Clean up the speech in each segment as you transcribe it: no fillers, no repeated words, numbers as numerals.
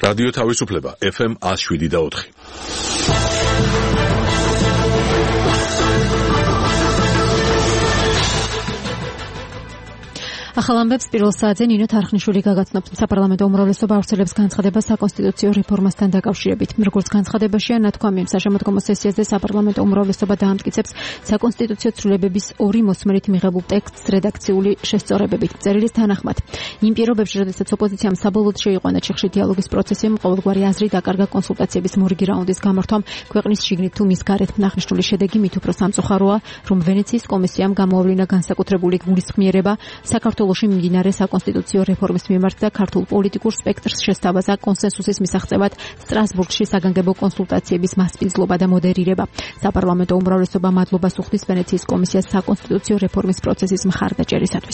რადიო თავისუფლება FM 107.4. ახალ ამბებს პირველ საათზე ნინო თარხნიშვილი გაგაცნობთ. საპარლამენტო უმრავლესობა ავრცელებს განცხადებას საკონსტიტუციო რეფორმასთან დაკავშირებით. როგორც განცხადებაშია ნათქვამი, საშემოდგომო სესიაზე საპარლამენტო უმრავლესობა დაამტკიცებს საკონსტიტუციო ცვლილებების ორი მოსმენით მიღებულ ტექსტს რედაქციული შესწორებებით. წერილის თანახმად, იმ პირობებში, როდესაც ოპოზიციამ საბოლოოდ შეიყვანა ჩიხში დიალოგის პროცესი, ყოველგვარი აზრი დაკარგა კონსულტაციების მორიგი რაუნდის გამართვამ, ქვეყნის შიგნით თუ მის გარეთ. აღნიშნული შედეგი მით უფრო სამწუხაროა, რომ ვენეციის კომისიამ გამოავლინა განსაკუთრებული გულისხმიერება საქართველოში მიმდინარე საკონსტიტუციო რეფორმის მიმართ და ქართულ პოლიტიკურ სპექტრს შესთავაზა კონსენსუსის მისაღწევად სტრასბურგში საგანგებო კონსულტაციების მასპინძლობა და მოდერირება. საპარლამენტო უმრავლესობა მადლობას უხდის ვენეციის კომისიას საკონსტიტუციო რეფორმის პროცესის მხარდაჭერისათვის.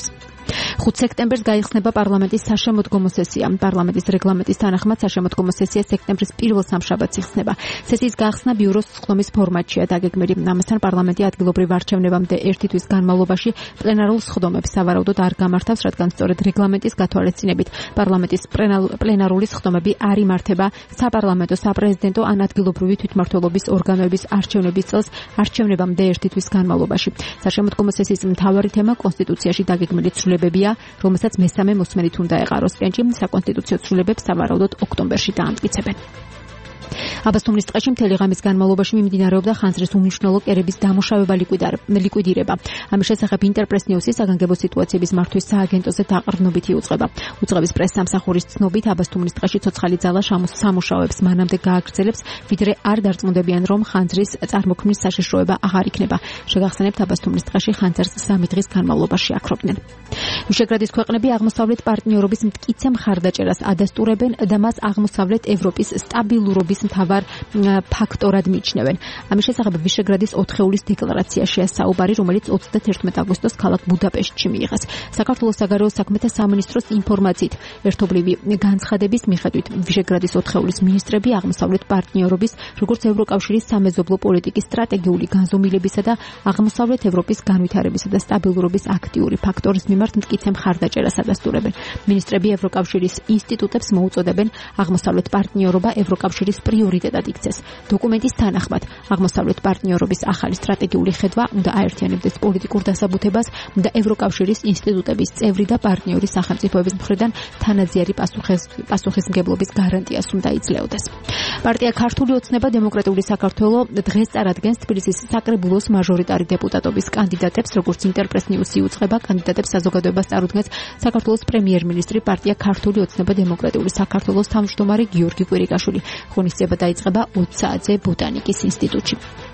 5 სექტემბერს გაიხსნება პარლამენტის საშემოდგომო სესია. პარლამენტის რეგლამენტის თანახმად საშემოდგომო სესია სექტემბრის პირველ სამშაბათს იხსნება. სესიის გახსნა ბიუროს სხდომის ფორმატშია დაგეგმილი. ამასთან პარლამენტი ადგილობრივ არჩევნებამდე ერთი თვის განმავლობაში პლენარულ სხდომებს სავარაუდოდ არ გამართავს, რადგან სწორედ რეგლამენტის გათვალისწინებით პარლამენტის პლენარული სხდომები არ იმართება საპარლამენტო, საპრეზიდენტო ან ადგილობრივი თვითმმართველობის ორგანოების არჩევნების წელს არჩევნებამდე ერთი თვის განმავლობაში. საშემოდგომო სესიის მთავარი თემა კონსტიტუციაში დაგეგმილი ცვლილებებია, რომელსაც მესამე მოსმენით უნდა ეყაროს. კენჭი საკონსტიტუციო ცვლილებებს სავარაუდოდ ოქტომბერში დაამტკიცებენ. აბასთუმნის ტყეში მთელი ღამის განმავლობაში მიმდინარეობდა ხანძრის უმნიშვნელო კერების დამუშავება, ლიკვიდირება. ამის შესახებ ინტერპრეს ნიუსი საგანგებო სიტუაციების მართვის სააგენტოზე დაყრდნობითი უწყება. უწყების პრეს-სამსახურის ცნობით აბასთუმნის ტყეში ცოცხალი ძალა სამუშაოებს მანამდე გააგრძელებს, ვიდრე არ დარწმუნდებიან, რომ ხანძრის წარმოქმნის საშიშროება აღარ იქნება. შეგახსენებთ, აბასთუმნის ტყეში ხანძრს 3 დღის განმავლობაში აქრობდნენ. ვიშეგრადის ქვეყნები აღმოსავლეთ პარტნიორობის მტკიცე მხარდაჭერას ადასტურებენ და მას აღმოსავლეთ ევროპის სტაბილურობის მთავარ ფაქტორად მიიჩნევენ. ამის შესახებ ვიშეგრადის 4-ეულის დეკლარაციაშია საუბარი, რომელიც 31 აგვისტოს ქალაქ ბუდაპეშტში მიიღეს. საქართველოს საგარეო საქმეთა სამინისტროს ინფორმაციით, ერთობლივი განცხადების მიხედვით, ვიშეგრადის 4-ეულის მინისტრები აღმოსავლეთ პარტნიორობის, როგორც ევროკავშირის სამეზობლო პოლიტიკის სტრატეგიული განზომილებისა და აღმოსავლეთ ევროპის განვითარებისა და სტაბილურობის აქტიური ფაქტორის მიმართ მტკიცე მხარდაჭერას ადასტურებენ. მინისტრები ევროკავშირის ინსტიტუტებს მოუწოდებენ აღმოსავლეთ პარტნიორობა ევროკავშირის პრიორიტეტად იქცეს. დოკუმენტის თანახმად, აღმოსავლეთ პარტნიორობის ახალი სტრატეგიული ხედვა უნდა აერთიანებდეს პოლიტიკურ დასაბუთებას და ევროკავშირის ინსტიტუტების წევრი და პარტნიორი სახელმწიფოების მხრიდან თანაძიარი პასუხისმგებლობის გარანტიას უნდა იძლეოდეს. პარტია ქართული ოცნება დემოკრატიული საქართველო დღეს წარადგენს თბილისის საკრებულოს მაჟორიტარი დეპუტატობის კანდიდატებს, როგორც ინტერპრეს ნიუსი უწყება, კანდიდატებს საზოგადოებას წარუდგენს საქართველოს პრემიერ-მინისტრი, პარტია ქართული ოცნება დემოკრატიული საქართველოს თავმჯდომარე გიორგი კვირიკაშვილი. ღონისძიება დაიწყება 20 საათზე ბოტანიკის ინსტიტუტში.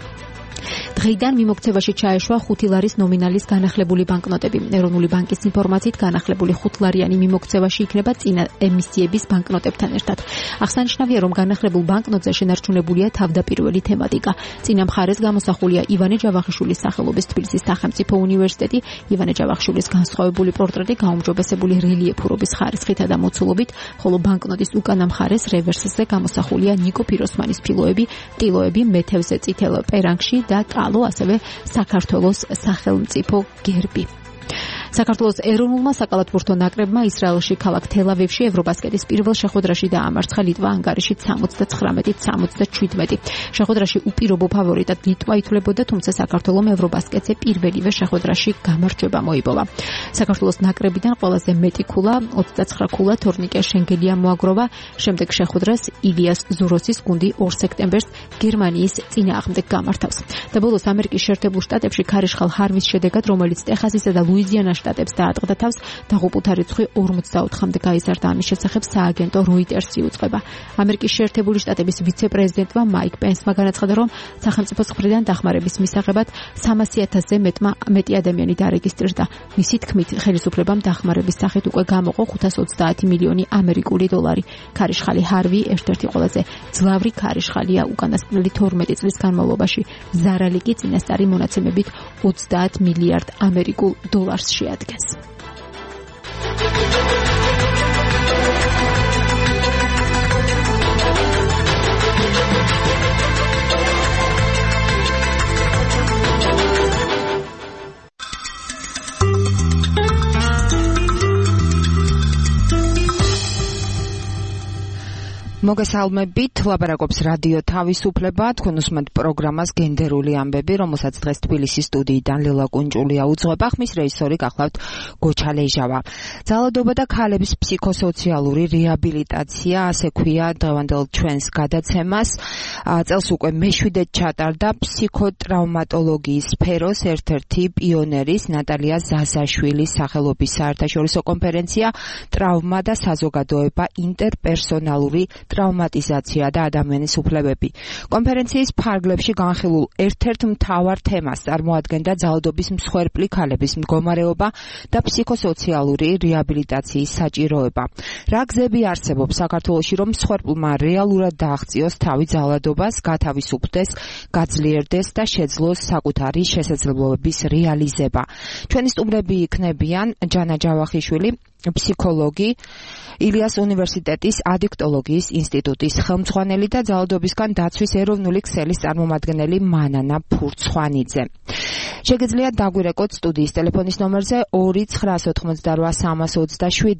დღეიდან მიმოქცევაში ჩაეშვა 5 ლარის ნომინალის განახლებული ბანკნოტები. ეროვნული ბანკის ინფორმაციით განახლებული 5 ლარიანი მიმოქცევაში იქნება წინა ემისიების ბანკნოტებთან ერთად. აღსანიშნავია, რომ განახლებულ ბანკნოტზე შენარჩუნებულია თავდაპირველი თემატიკა. წინა მხარეს გამოსახულია ივანე ჯავახიშვილის სახელობის თბილისის სახელმწიფო უნივერსიტეტი, ივანე ჯავახიშვილის განსხვავებული პორტრეტი გაუმჯობესებული რელიეფურობის ხარისხითა და მოცულობით, ხოლო ბანკნოტის უკანა მხარეს რევერსზე გამოსახულია ნიკო ფიროსმანის ტილოები მეთევზე წითელ პერანგში და კალო, ასევე საქართველოს სახელმწიფო გერბი. საქართველოს ეროვნულმა საკალათბურთო ნაკრებმა ისრაელში ქალაქ თელ-ავივში ევრობასკეტის პირველ შეხვედრაში დაამარცხა ლიტვა ანგარიშით 79-77. შეხვედრაში უპირობო ფავორიტად ლიტვა ითვლებოდა, თუმცა საქართველომ ევრობასკეტზე პირველივე შეხვედრაში გამარჯვება მოიპოვა. საქართველოს ნაკრებიდან ყველაზე მეტი ქულა 29 ქულა თორნიკე შენგელია მოაგროვა. შემდეგ შეხვედრას ილიას ზუროსის გუნდი 2 სექტემბერს გერმანიის წინააღმდეგ გამართავს. და ბოლოს ამერიკის შეერთებულ შტატებში ქარიშხალ ჰარვის შედეგად, რომელიც ტეხასისა და ლუიზიანას შტატებს დაატყდა თავს, დაღუპულთა რიცხვი 44-მდე გაიზარდა. ამის შესახებ სააგენტო როიტერსი უწყება. ამერიკის შეერთებული შტატების ვიცე-პრეზიდენტმა მაიკ პენსმა განაცხადა, რომ სახელმწიფოს მხრიდან დახმარების მისაღებად 300,000-ზე მეტი ადამიანი დარეგისტრირდა. მისი თქმით, ხელისუფლებამ დახმარების სახით უკვე გამოყო 530 მილიონი ამერიკული დოლარი. ქარიშხალი ჰარვი ერთ-ერთი ყველაზე ძლავრი ქარიშხალია უკანასკნელი 12 წლის განმავლობაში. ზარალი კი წინასწარი მონაცემებით 30 მილიარდ ამერიკულ დოლარს შეადგენს. მოგესალმებით, ლაპარაკობს რადიო თავისუფლება, თქვენ უსმენთ პროგრამას გენდერული ამბები, რომელსაც დღეს თბილისის სტუდიიდან ლელა კუნჭულია უძღვება, ხმის რეჟისორი გახლავთ გოჩა ლეჟავა. ძალადობა და ქალების ფსიქოსოციალური რეაბილიტაცია, ასე ქვია დღევანდელ ჩვენს გადაცემას. წელს უკვე მეშვიდედ ჩატარდა ფსიქოტრაუმატოლოგიის სფეროს ერთ-ერთი პიონერის ნატალია ზაზაშვილის სახელობის საერთაშორისო კონფერენცია ტრავმა და საზოგადოება ინტერპერსონალური ტრავმატიზაცია და ადამიანის უფლებები. კონფერენციის ფარგლებში განხილულ ერთ-ერთ მთავარ თემას წარმოადგენდა ძალადობის მსხვერპლი ქალების მდგომარეობა და ფსიქოსოციალური რეაბილიტაციის საჭიროება. რა გზები არსებობს საქართველოში, რომ მსხვერპლმა რეალურად დააღწიოს თავი ძალადობას, გათავისუფლდეს, გაძლიერდეს და შეძლოს საკუთარი შესაძლებლობების რეალიზება. ჩვენი სტუმრები იქნებიან ჯანა ჯავახიშვილი, ფსიქოლოგი, ილიას უნივერსიტეტის ადიქტოლოგიის ინსტიტუტის ხელმძღვანელი და ძალადობისგან დაცვის ეროვნული ქსელის წარმომადგენელი მანანა ფურცხვანიძე. შეგიძლიათ დაგვირეკოთ სტუდიის ტელეფონის ნომერზე 2988327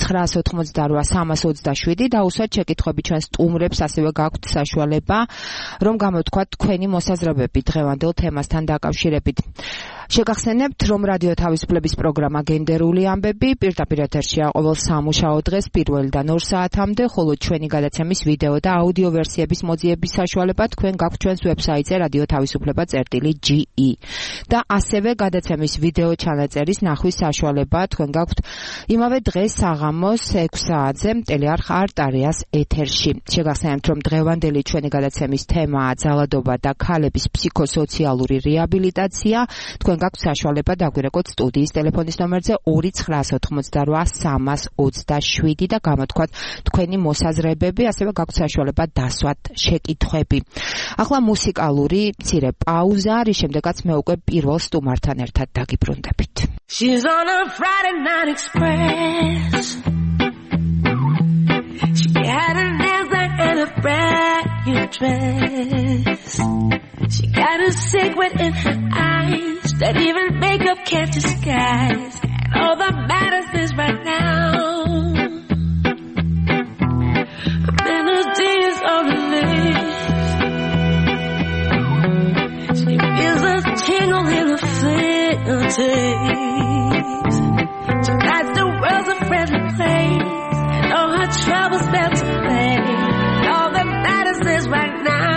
2988327 და უსვათ შეკითხვები ჩვენ სტუმრებს, ასევე გაქვთ საშუალება რომ გამოთქვათ თქვენი მოსაზრებები დღევანდელ თემასთან დაკავშირებით. შეგახსენებთ, რომ რადიო თავისუფლების პროგრამა გენდერული ამბები პირდაპირ ეთერშია ყოველ სამუშაო დღეს 1-დან 2 საათამდე, ხოლო ჩვენი გადაცემის ვიდეო და აუდიო ვერსიების მოძიების საშუალება თქვენ გაქვთ ჩვენს ვებსაიტზე radiotavisufleba.ge და ასევე გადაცემის ვიდეო ჩანაწერის ნახვის საშუალება თქვენ გაქვთ იმავე დღეს საღამოს 6 საათზე ტელეარხ არტარიას ეთერში. შეგახსენებთ, რომ დღევანდელი ჩვენი გადაცემის თემაა ძალადობა და ქალების ფსიქოსოციალური რეაბილიტაცია. თქვენ გაქვთ საშუალება დაგვირეკოთ სტუდიის ტელეფონის ნომერზე 2988327 და გამოთქვათ თქვენი მოსაზრებები, ასევე გაქვთ საშუალება დასვათ შეკითხვები. ახლა მუსიკალური მცირე პაუზა, რის შემდეგაც მე უკვე პირველ სტუმართან ერთად დაგიბრუნდებით. She's on a Friday night express. She had her nails done and a brand new dress. She got a secret in her eyes that even makeup can't disguise. And all that matters is right now, a melody is on her lips. She feels a tingle in her fingertips. Tonight the world's a friendly place, and all her troubles melt away. And all that matters is right now.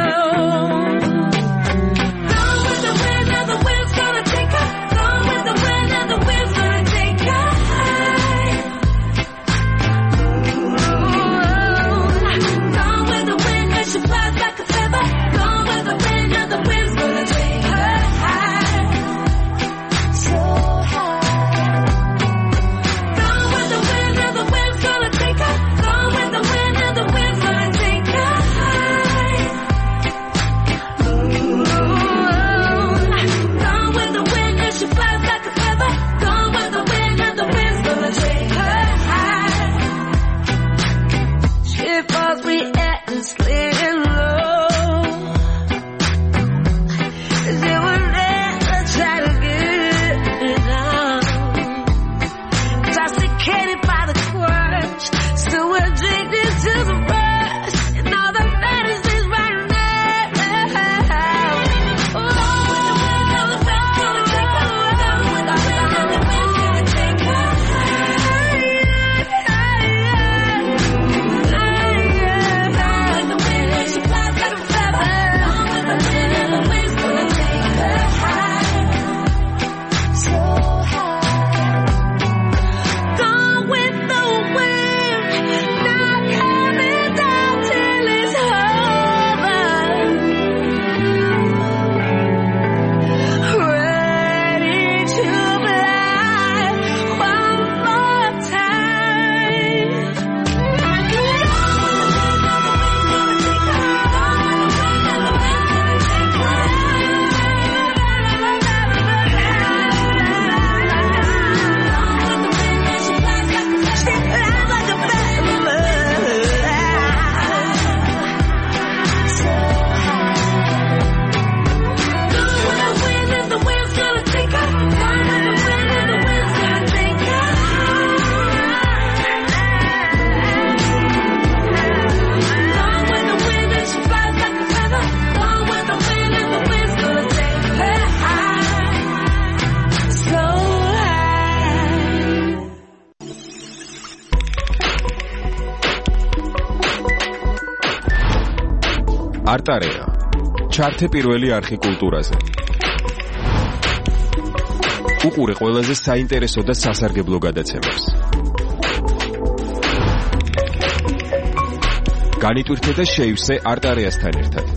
არტარეა. ჩართე პირველი არხი კულტურაზე. უყურე ყველაზე საინტერესო და სასარგებლო გადაცემებს. განიტვირთე და შეივსე არტარეასთან ერთად.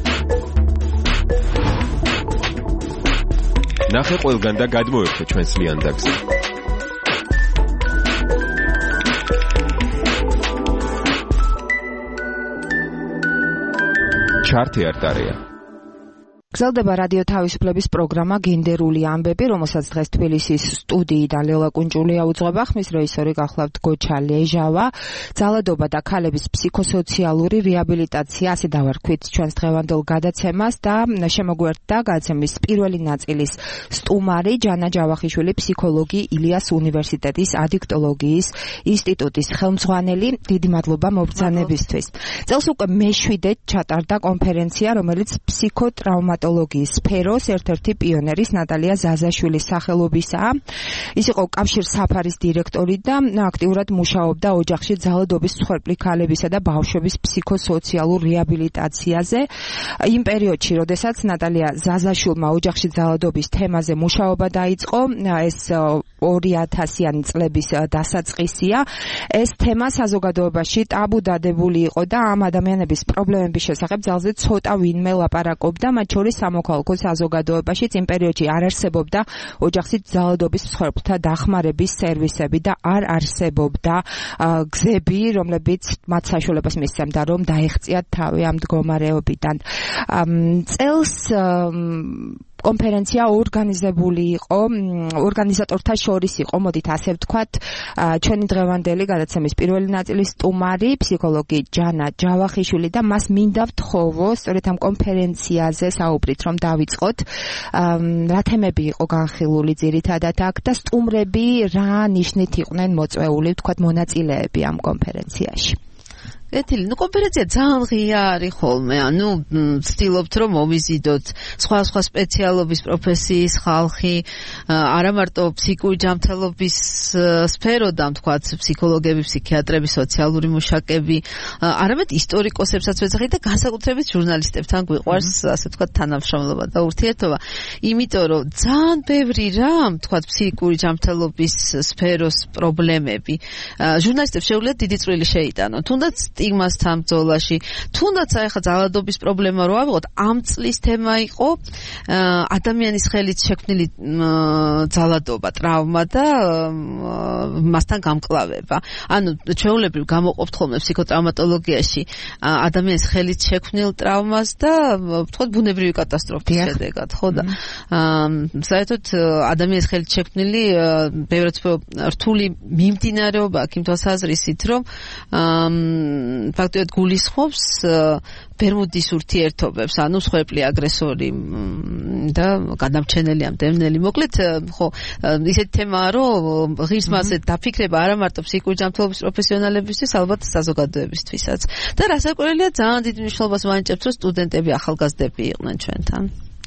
ნახე ყველგან და გადმოერთე ჩვენს ლიანდაგზე. ჩართე არტარეა. გრძელდება რადიო თავისუფლების პროგრამა გენდერული ამბები, რომელსაც დღეს თბილისის სტუდიიდან ლელა კუნჭულია უძღვება, ხმის რეჟისორი გახლავთ გოჩა ლეჟავა. ძალადობა და ქალების ფსიქოსოციალური რეაბილიტაცია, ასე დავარქვით ჩვენს დღევანდელ გადაცემას და შემოგვერთდა გადაცემის პირველი ნაწილის სტუმარი ჯანა ჯავახიშვილი, ფსიქოლოგი, ილიას უნივერსიტეტის ადიქტოლოგიის ინსტიტუტის ხელმძღვანელი. დიდი მადლობა მობრძანებისთვის. წელს უკვე მე-7 ჩატარდა კონფერენცია, რომელიც ფსიქოტრაუმატოლოგიის სფეროს ერთ-ერთი პიონერის ნატალია ზაზაშვილის სახელობისაა. ის იყო კავშირ საფარის დირექტორი და აქტიურად მუშაობდა ოჯახში ძალადობის მსხვერპლი ქალებისა და ბავშვების ფსიქოსოციალურ რეაბილიტაციაზე. იმ პერიოდში, როდესაც ნატალია ზაზაშვილმა ოჯახში ძალადობის თემაზე მუშაობა დაიწყო, ეს 2000-იანი წლების დასაწყისია. ეს თემა საზოგადოებაში ტაბუ დადებული იყო და ამ ადამიანების პრობლემების შესახებ ძალზე ცოტა ვინმე ლაპარაკობდა, მათ შორის სამოქალაქო საზოგადოებაშიც იმ პერიოდში არ არსებობდა ოჯახში ძალადობის მსხვერპლთა დახმარების სერვისები და არ არსებობდა გზები, რომლებიც მათ საშუალებას მისცემდა, რომ დაეღწიათ თავი ამ მდგომარეობიდან. წელს კონფერენცია ორგანიზებული იყო, ორგანიზატორთა შორის იყო, მოდით ასე ვთქვათ, ჩვენი დღევანდელი გადაცემის პირველი ნაწილის სტუმარი, ფსიქოლოგი ჯანა ჯავახიშვილი და მას მინდა ვთხოვო, სწორედ ამ კონფერენციაზე საუბრით, რომ დავიწყოთ, რა თემები იყო განხილული ძირითადად აქ და სტუმრები რა ნიშნით იყვნენ მოწვეული, ვთქვათ, მონაწილეები ამ კონფერენციაში. ეთილი, კონფერენცია ძალიან ღია არის ხოლმე, ვცდილობთ რომ მოვიზიდოთ სხვა სპეციალობის პროფესიის ხალხი, არა მარტო ფსიქიკური ჯანმრთელობის სფეროდან, თქვათ, ფსიქოლოგები, ფსიქიატრები, სოციალური მუშაკები, არამედ ისტორიკოსებსაც ვეძახით და განსაკუთრებით ჟურნალისტებთან გვიყვარს, ასე ვთქვათ, თანამშრომლობა და ურთიერთობა, იმიტომ რომ ძალიან ბევრი რამ, თქვათ, ფსიქიკური ჯანმრთელობის სფეროს პრობლემები, ჟურნალისტებს შეუძლიათ დიდი წვლილი შეიტანონ, თუნდაც სტიგმასთან ბრძოლაში, თუნდაც ახლა ძალადობის პრობლემა რო ავიღოთ, ამ წლის თემა იყო ადამიანის ხელით შექმნილი ძალადობა, ტრავმა და მასთან გამკლავება. ანუ ჩვეულებრივ გამოყოფთ ხოლმე ფსიქოტრაუმატოლოგიაში ადამიანის ხელით შექმნილ ტრავმას და ვთქვათ ბუნებრივი კატასტროფის შედეგად, ხო და საერთოდ ადამიანის ხელით შექმნილი ბევრად რთული მიმდინარეობა აქ იმ თვალსაზრისით, რომ ფაქტობრივად გულისხმობს ბერმუდის ურთიერთობებს, ანუ მსხვერპლი აგრესორი და გადამრჩენელი ამდენელი. მოკლედ, ხო, ისეთი თემაა, რომ ღირს მასზე დაფიქრება არა მარტო ფსიქიკური ჯანმრთელობის პროფესიონალებისთვის, ალბათ საზოგადოებისთვისაც. და რასაკვირველია, ძალიან დიდ მნიშვნელობას ვანიჭებთ, რომ სტუდენტები, ახალგაზრდები იყვნენ ჩვენთან.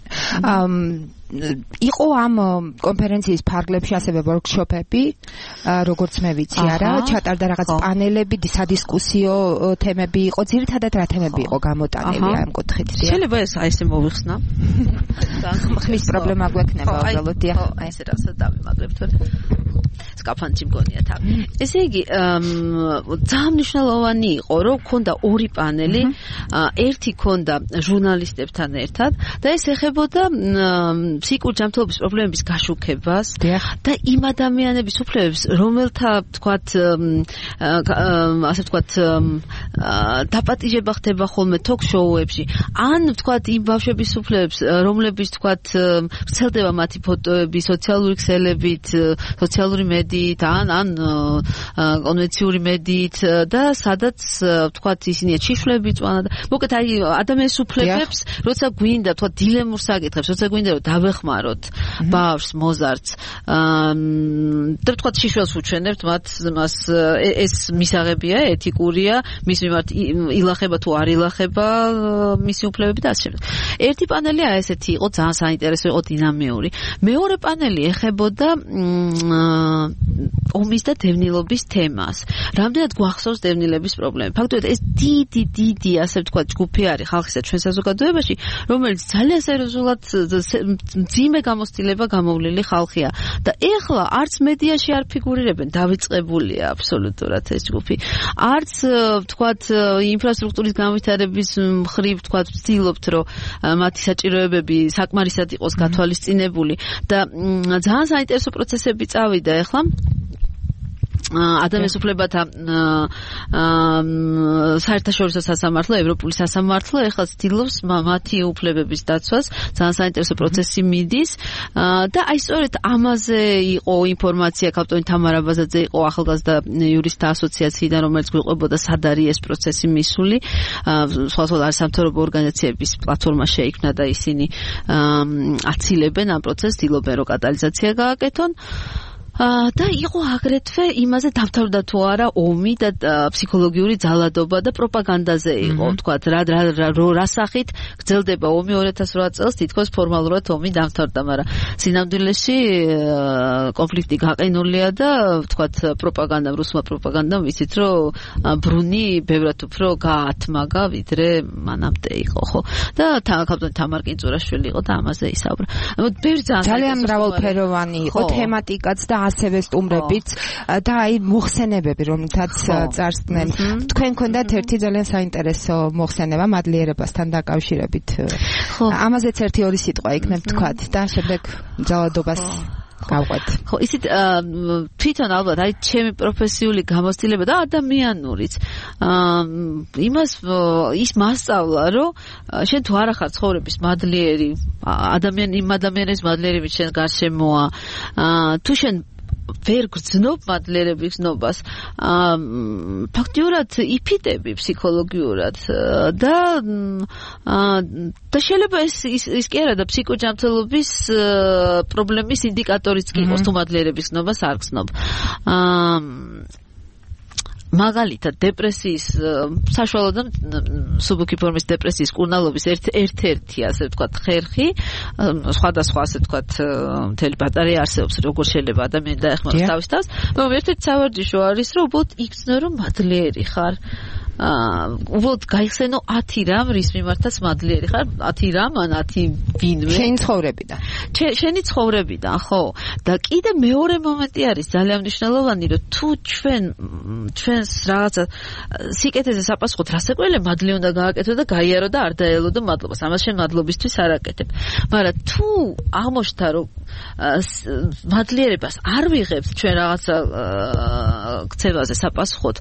იყო ამ კონფერენციის ფარგლებში ასევე ვორქშოპები, როგორც მე ვიცი, არა, ჩატარდა რაღაც პანელები, სადისკუსიო თემები იყო, ძირითადად რა თემები იყო გამოტანილი ამ კუთხით? შეიძლება ესე მოვიხსნა. ხმის პრობლემა გვექნება უბრალოდ, დიახ. აი ესე რაღაცა დავიმაგრებთ, სკაფანდრში მგონია თავი. ესე იგი, ძალიან მნიშვნელოვანი იყო, რომ ქონდა ორი პანელი, ერთი ქონდა ჟურნალისტებთან ერთად და ეს ეხებოდა ფსიქიკური ჯანმრთელობის პრობლემების გაშუქებას და იმ ადამიანების უფლებებს, რომელთა, ვთქვათ, ასე ვთქვათ, დაპატიჟება ხდება ხოლმე ток-შოუებში, ან ვთქვათ, იმ ბავშვების უფლებებს, რომლებიც, ვთქვათ, ვრცელდება მათი ფოტოები სოციალური ქსელებით, სოციალური მედიით, ან კონვენციური მედიით და სადაც, ვთქვათ, ისინი შიშვლები წვანა და მოკლედ აი ადამიანის უფლებებს, როცა გვინდა, ვთქვათ, დილემურ საკითხებს, როცა გვინდა რომ დავეხმაროთ ბავშვს, მოზარდს და ვთქვათ შიშველს უჩვენებთ მას, ეს მისაღებია, ეთიკურია, მის მიმართ ილახება თუ არ ილახება მისი უფლებები და ასე შემდეგ. ერთი პანელი ესეთი იყო, ძალიან საინტერესო იყო, დინამიური. მეორე პანელი ეხებოდა ომის და დევნილობის თემას. რამდენად გვახსოვს დევნილების პრობლემა. ფაქტობრივად ეს დიდი ასე ვთქვათ ჯგუფი არის ხალხისა ჩვენ საზოგადოებაში, რომელიც ძალიან სერიოზულად მძიმე გამოცდილება გამოვლილი ხალხია და ეხლა არც მედიაში არ ფიგურირებენ, დავიწყებულია აბსოლუტურად ეს ჯგუფი. არც ვთქვათ ინფრასტრუქტურის განვითარების მხრივ ვთქვათ ვცდილობთ რომ მათი საჭიროებები საკმარისად იყოს გათვალისწინებული და ძალიან საინტერესო პროცესები წავიდა ეხლა ადამიანის უფლებათა საერთაშორისო სასამართლო, ევროპული სასამართლო ეხლა ცდილობს მათი უფლებების დაცვას, ძალიან საინტერესო პროცესი მიდის და აი სწორედ ამაზე იყო ინფორმაცია კაპიტანი თამარ აბაზაძე იყო ახალგაზრდა იურისტთა ასოციაციიდან, რომელიც გვიყვებოდა სად არის ეს პროცესი მისული, სხვადასხვა არასამთავრობო ორგანიზაციების პლატფორმა შეიქმნა და ისინი აცილებენ ამ პროცესს, ცდილობენ რომ კატალიზაცია გააკეთონ. და იყო აგრეთვე იმაზე დამთავრდა თუ არა ომი და ფსიქოლოგიური ძალადობა და პროპაგანდაზე იყო თქვათ რა სახით გრძელდება ომი 2008 წელს თითქოს ფორმალურად ომი დამთავრდა, მაგრამ სინამდვილეში კონფლიქტი გაყინულია და თქვათ პროპაგანდამ, რუსმა პროპაგანდამ ვიცით რომ ბრუნი ბევრად უფრო გაათმაგა ვიდრე მანამდე იყო, ხო? და კაპიტანი თამარ კინწურაშვილი იყო და ამაზე ისაუბრა. ბევრი ძალიან მრავალფეროვანი იყო თემატიკაც და ასევე სტუმრებიც და აი მოხსენებები რომელთაც წარსდნენ. თქვენ გქონდათ ერთი ძალიან საინტერესო მოხსენება მადლიერებასთან დაკავშირებით. ამაზეც ერთი-ორი სიტყვა იქნებ თქვათ და შემდეგ ძალადობას გავყვეთ. ხო, ისეთ თვითონ ალბათ აი ჩემი პროფესიული გამოცდილება და ადამიანურიც ის მასწავლა რომ შენ თუ არ ახარ ცხოვრების მადლიერი ადამიანის მადლიერი შენ გარშემოა თუ შენ ვერ გრძნობ მადლიერების გზნობას ფაქტიურად იფიტები ფსიქოლოგიურად და შეიძლება ის კი არა და ფსიქოჯანმრთელობის პრობლემის ინდიკატორიც კი იყოს თუ მადლიერების გზნობას არ გრძნობ. მაგალითად დეპრესიის საშუალო და სუბუქი ფორმის დეპრესიის კურნალობის ერთ-ერთი ასე ვთქვათ ხერხი სხვადასხვა ასე ვთქვათ მთელი ბატარეა არსებობს როგორ შეიძლება ადამიანი დაეხმაროს თავის თავს, მაგრამ ერთ-ერთი სავარჯიშო არის რომ უბრალოდ იგრძნო რომ მადლიერი ხარ უბრალოდ გაიხსენო 10 რამ რის მიმართაც მადლიერი ხარ 10 რამ ან 10 ვინმე შენი ცხოვრებიდან შენი ცხოვრებიდან ხო და კიდე მეორე მომენტი არის ძალიან მნიშვნელოვანი რომ თუ ჩვენს რაღაცა სიკეთეზე საპასუხოდ რასაკვირველია მადლი უნდა გააკეთო და გაიარო და არ დაელოდო მადლობას ამას შენ მადლობისთვის არ აკეთებ მაგრამ თუ აღმოჩნდა რომ მადლიერებას არ ვიღებთ ჩვენ რაღაცა ქცევაზე საპასუხოდ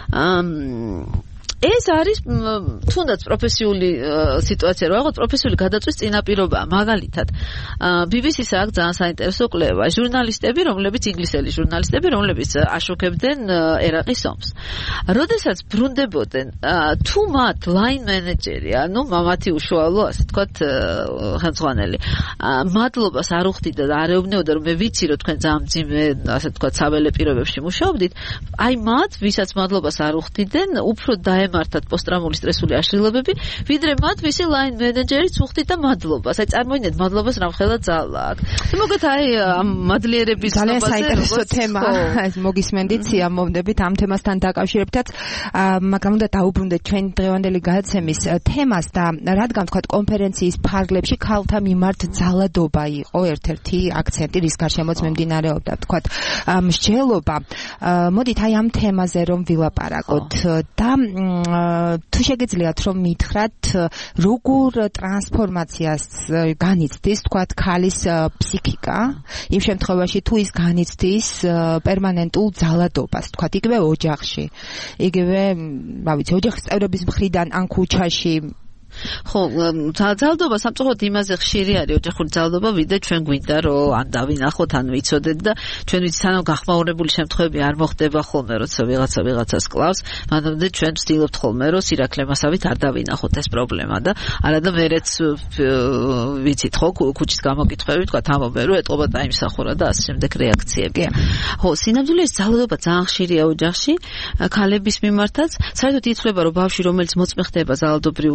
ეს არის თუნდაც პროფესიული სიტუაცია, რაღაც პროფესიული გადაწვის წინაპირობაა. მაგალითად, BBC-ს აქვს ძალიან საინტერესო კვლევა. ჟურნალისტები, რომლებიც ინგლისელი ჟურნალისტები, რომლებიც აშუქებდნენ ერაყის ომს. როდესაც ბრუნდებოდნენ, თუ მათ line manager-ი, ანუ მამათი უშუალო, ასე ვთქვათ, ხელმძღვანელი, მადლობას არ უხდიდა და არ ეუბნებოდა, რომ მე ვიცი, რომ თქვენ ძალიან მძიმე, ასე ვთქვათ, საველე პირობებში მუშაობდით, აი მათ, ვისაც მადლობას არ უხდიდნენ, უფრო მართად პოსტტრაუმული სტრესული აშლილობები, ვიდრე მათ მისი line manager-იც უხდით და მადლობას. აი წარმოიდგინეთ, მადლობას რამხელა ძალა აქვს. მოგეთ აი ამ მადლიერების ძალიან საინტერესო თემა. მოგისმენდით, სიამოვნებით ამ თემასთან დაკავშირებითაც, მაგრამ უნდა დაუბრუნდეთ ჩვენ დღევანდელი გადაცემის თემას და რადგან ვთქვათ კონფერენციის ფარგლებში ქალთა მიმართ ძალადობა იყო ერთ-ერთი აქცენტი, რის გარშემოც მიმდინარეობდა ვთქვათ მსჯელობა. მოდით აი ამ თემაზე რომ ვილაპარაკოთ და თუ შეგიძლიათ რომ მითხრათ როგორ ტრანსფორმაციას განიცდის თქვათ ქალის ფსიქიკა იმ შემთხვევაში თუ ის განიცდის პერმანენტულ ძალადობას თქვათ იგივე ოჯახში იგივე რა ვიცი ოჯახის წევრების მხრიდან ან ქუჩაში ხო, ძალადობა სამწუხაროდ იმაზე ხშირი არის ოჯახური ძალადობა, ვიდრე ჩვენ გვინდა რომ ან დავინახოთ, ან ვიცოდეთ და ჩვენ ვიცით სანამ გახმაურებული შემთხვევები არ მოხდება ხოლმე, როცა ვიღაცას კლავს, მანამდე ჩვენ ვცდილობთ ხოლმე რომ სირაქლემასავით არ დავინახოთ ეს პრობლემა და არადა მერეც ვიცით ხო, ქუჩის გამოკითხვები თქვა ამობენ რომ ეტყობა დაიმსახურა და ასე შემდეგ რეაქციები. ხო, სინამდვილეში ძალადობა ძალიან ხშირია ოჯახში, ქალების მიმართაც, საერთოდ ითვლება რომ ბავშვი რომელიც მოწმე ხდება ძალადობრივ ურთიერთობებში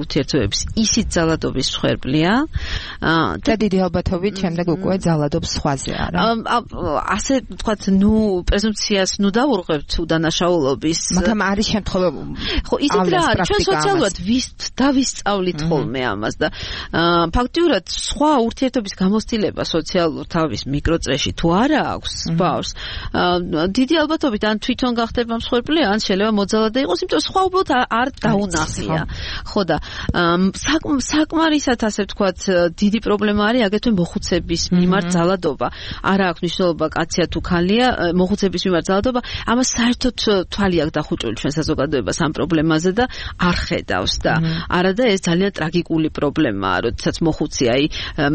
მიღწევების ისიც ძალადობის მსხვერპლია და დიდი ალბათობით შემდეგ უკვე ძალადობს სხვაზე არა ასე ვთქვათ პრეზუმპციას დავურღვევთ უდანაშაულობის მაგრამ არის შემთხვევა ხო ისიც რა არის ჩვენ სოციალურად დავისწავლით ხოლმე ამას და ფაქტიურად სხვა ურთიერთობის გამოცდილება სოციალურ თავის მიკროწრეში თუ არა აქვს ბავშვს დიდი ალბათობით ან თვითონ გახდება მსხვერპლი ან შეიძლება მოძალადე იყოს იმიტომ რომ სხვა უბრალოდ არ დაუნახია ხო და საკმარისად ასე ვთქვათ დიდი პრობლემა არის აგრეთვე მოხუცების მიმართ ძალადობა არა აქვს მნიშვნელობა კაცია თუ ქალია მოხუცების მიმართ ძალადობა ამას საერთოდ თვალი აქვს დახუჭული ჩვენ საზოგადოებას ამ პრობლემაზე და არ ხედავს და არადა ეს ძალიან ტრაგიკული პრობლემაა როდესაც მოხუცი აი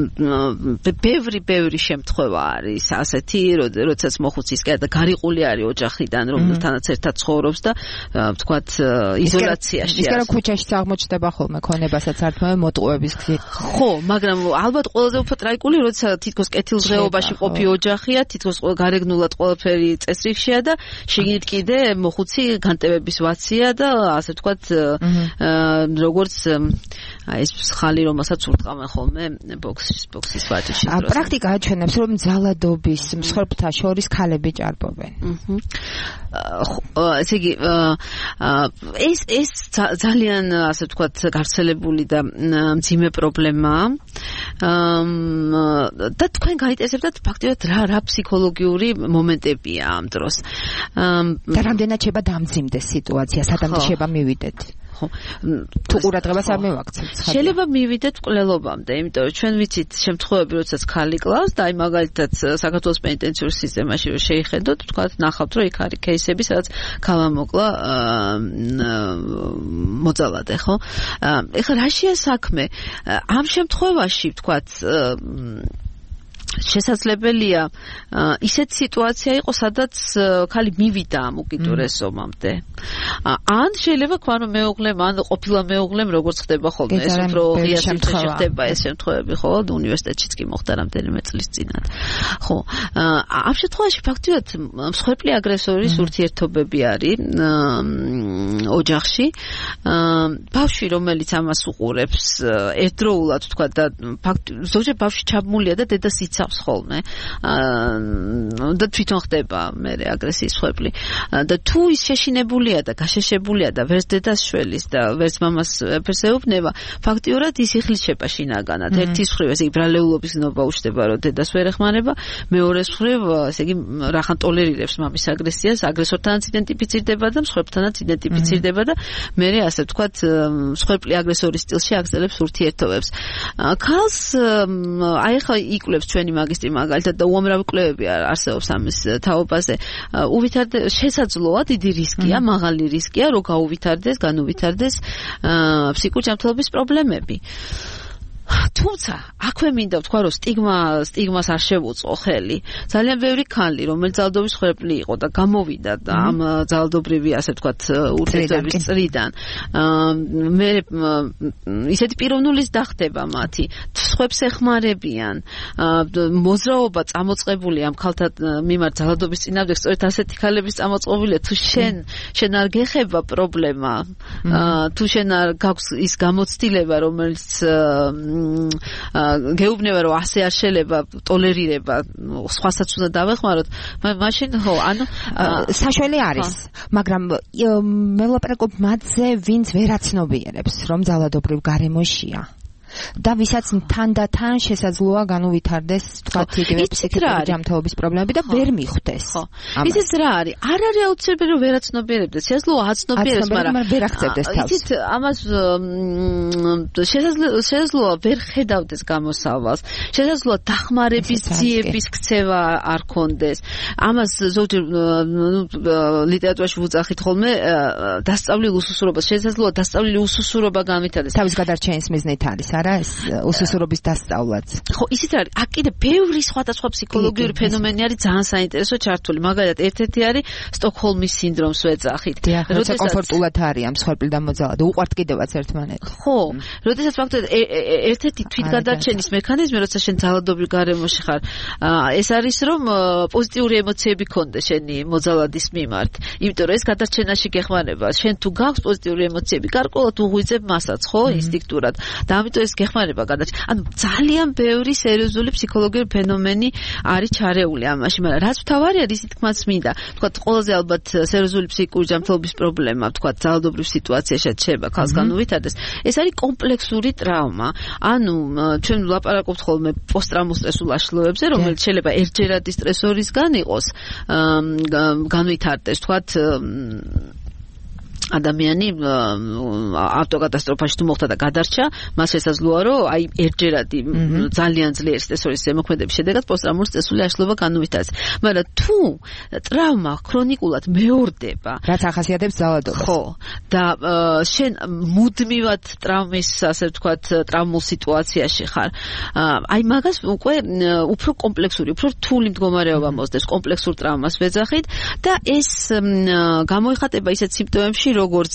ბევრი შემთხვევა არის ასეთი როდესაც მოხუცის და გარიყული არის ოჯახიდან რომელთანაც ერთად ცხოვრობს და ვთქვათ იზოლაციაში ის რა ქუჩაშიც აღმოჩნდება ხოლმე ქონებასაც ართმევენ მოტყუების გზით ხო მაგრამ ალბათ ყველაზე უფრო ტრაგიკული როდესაც თითქოს კეთილდღეობაში ყოფი ოჯახია თითქოს გარეგნულად ყველაფერი წესრიგშია და შიგნით კიდე მოხუცი განტევების ვაცია და ასე ვთქვათ როგორც ეს ხალი რომელსაც ურტყამენ ხოლმე ბოქსის ვაჭრში დროს პრაქტიკა აჩვენებს რომ ძალადობის მსხვერპლთა შორის ქალები ჭარბობენ ესე იგი ეს ძალიან ასე ვთქვათ გავრცელებული და მძიმე პრობლემაა და თქვენ გაიტესებდათ ფაქტიურად რა ფსიქოლოგიური მომენტებია ამ დროს და რამდენად შეიძლება დამძიმდეს სიტუაცია სადამდე შეიძლება მივიდეთ თუ ყურადღებას არ მივაქცევთ შეიძლება მივიდეთ მკვლელობამდე იმიტომ რომ ჩვენ ვიცით შემთხვევები როდესაც ქალი კლავს და აი მაგალითად საქართველოს პენიტენციურ სისტემაში რომ შეიხედოთ თქვათ ნახავთ რომ იქ არის кейსები სადაც ქალა მოკლა მოძალადე ხო ეხლა რაშია საქმე ამ შემთხვევაში თქვათ შესაძლებელია ისეთ სიტუაცია იყოს სადაც ქალი მივიდა ამ უკიდურესობამდე ან შეიძლება ქვანო მეუღლემ ან ყოფილა მეუღლემ როგორც ხდება ხოლმე ეს უფრო ღია შემთხვევაში ხდება ეს შემთხვევები ხო უნივერსიტეტშიც კი მოხდა რამდენიმე წლის წინათ ხო ამ შემთხვევაში ფაქტიურად მსხვერპლი აგრესორის ურთიერთობები არის ოჯახში ბავშვი რომელიც ამას უყურებს ერთდროულად თქვა და ზოგჯერ ბავშვი ჩაბმულია და დედას იცავს ხოლმე და თვითონ ხდება მე აგრესიის მსხვერპლი და თუ ის შეშინებულია და გაშეშებულია და ვერც დედას შველის და ვერც მამას ვერც ეუბნება ფაქტიურად ის იხლიჩება შინაგანად ერთის მხრივ ესე იგი ბრალეულობის ნობა უჩნდება რომ დედას ვერ ეხმარება მეორეს მხრივ ესე იგი რახან ტოლერირებს მამის აგრესიას აგრესორთანაც იდენტიფიცირდება და მსხვერპლთანაც იდენტიფიცირდება და მე ასე ვთქვათ მსხვერპლი აგრესორის სტილში აგრძელებს ურთიერთობებს ქალს აი ხა იკვლევს ჩვენი მაგისტრი მაგალითად და უამრავი კვლევები არსებობს ამის თაობაზე უვითარდეს შესაძლოა დიდი რისკია მაღალი რისკია რომ განუვითარდეს ფსიქიკური ჯანმრთელობის პრობლემები თუმცა აქვე მინდა ვთქვა რომ სტიგმას არ შევუწყო ხელი ძალიან ბევრი ქალი რომელიც ძალადობის მსხვერპლი იყო და გამოვიდა და ამ ძალადობრივი ასე ვთქვათ ურთიერთობის წრიდან მე ისეთი პიროვნულის დახტება მათი სხვებს ეხმარებიან მოძრაობა წამოწყებული ამ ქალთა მიმართ ძალადობის წინააღმდეგ სწორედ ასეთი ქალების წამოწყობილია თუ შენ არ გეხება პრობლემა თუ შენ არ გაქვს ის გამოცდილება რომელიც გეუბნება რომ ასე არ შეიძლება ტოლერირება სხვასაც უნდა დავეხმაროთ მაშინ ხო ანუ საშველი არის მაგრამ მე ვლაპარაკობ მათზე ვინც ვერ აცნობიერებს რომ ძალადობრივ გარემოშია და ვისაც თან და თან შესაძლოა განუვითარდეს თქვათ იგივე ფსიქიკური ჯანმრთელობის პრობლემები და ვერ მიხვდეს. ხო. ისიც რა არის? არ არის აუცილებელი რომ ვერ აცნობიერებდეს. შესაძლოა აცნობიერდეს, მაგრამ ვერ აღწევდეს თავს. ისიც ამას შესაძლოა ვერ ხედავდეს გამოსავალს. შესაძლოა დახმარების ძიების ქცევა არ ქონდეს. ამას ზოგჯერ ლიტერატურაში ვუძახით ხოლმე დასწავლილ უსუსურობას. შესაძლოა დასწავლილი უსუსურობა განვითარდეს. თავის გადარჩენის მიზნით არის არა რა ეს უსუსურობის დასწავლაც. ხო, ისიც არის. აქ კიდე ბევრი სხვადასხვა ფსიქოლოგიური ფენომენი არის ძალიან საინტერესო ჩართული. მაგალითად, ერთ-ერთი არის სტოკჰოლმის სინდრომს ვეძახით. როცა კომფორტულად არიან მსხვერპლი და მოძალადე, უყვართ კიდევაც ერთმანეთს. ხო, როდესაც ფაქტობრივად ერთ-ერთი თვითგადარჩენის მექანიზმი, როცა შენ ძალადობრივ გარემოში ხარ, ეს არის რომ პოზიტიური ემოციები გქონდეს შენი მოძალადის მიმართ. იმიტომ რომ ეს გადარჩენაში გეხმარება. შენ თუ გაქვს პოზიტიური ემოციები, გარკვეულად უღვიძებ მასაც, ხო, ინსტინქტურად. და ამიტომ ეს გეხმარება გადარჩენა. ანუ ძალიან ბევრი სერიოზული ფსიქოლოგიური ფენომენი არის ჩარეული ამაში, მაგრამ რაც მთავარია, ისი თქმაც მინდა. თქვათ, ყველაზე ალბათ სერიოზული ფსიქიკური ჯანმრთელობის პრობლემა, თქვათ, ძალადობრივ სიტუაციაში შეიძლება ხალხს განუვითარდეს. ეს არის კომპლექსური ტრავმა. ანუ ჩვენ ვლაპარაკობთ ხოლმე პოსტტრაუმულ სტრესულ აშლილობებზე, რომელიც შეიძლება ერთჯერადი სტრესორისგან იყოს განვითარდეს, თქვათ ადამიანი ავტოკატასტროფაში თუ მოხდა და გადარჩა, მას შესაძლოა რომ აი ერთჯერადი ძალიან ძლიერი სტრესორის ზემოქმედების შედეგად პოსტტრაუმული სტრესული აშლილობა განუვითარდეს. მაგრამ თუ ტრავმა ქრონიკულად მეორდება, რაც ახასიათებს ძალადობას. ხო, და შენ მუდმივად ტრავმის, ასე ვთქვათ, ტრავმულ სიტუაციაში ხარ, აი მაგას უკვე უფრო კომპლექსური, უფრო რთული მდგომარეობა მოსდევს, კომპლექსურ ტრავმას ვეძახით და ეს გამოიხატება ისეთ სიმპტომებში, როგორც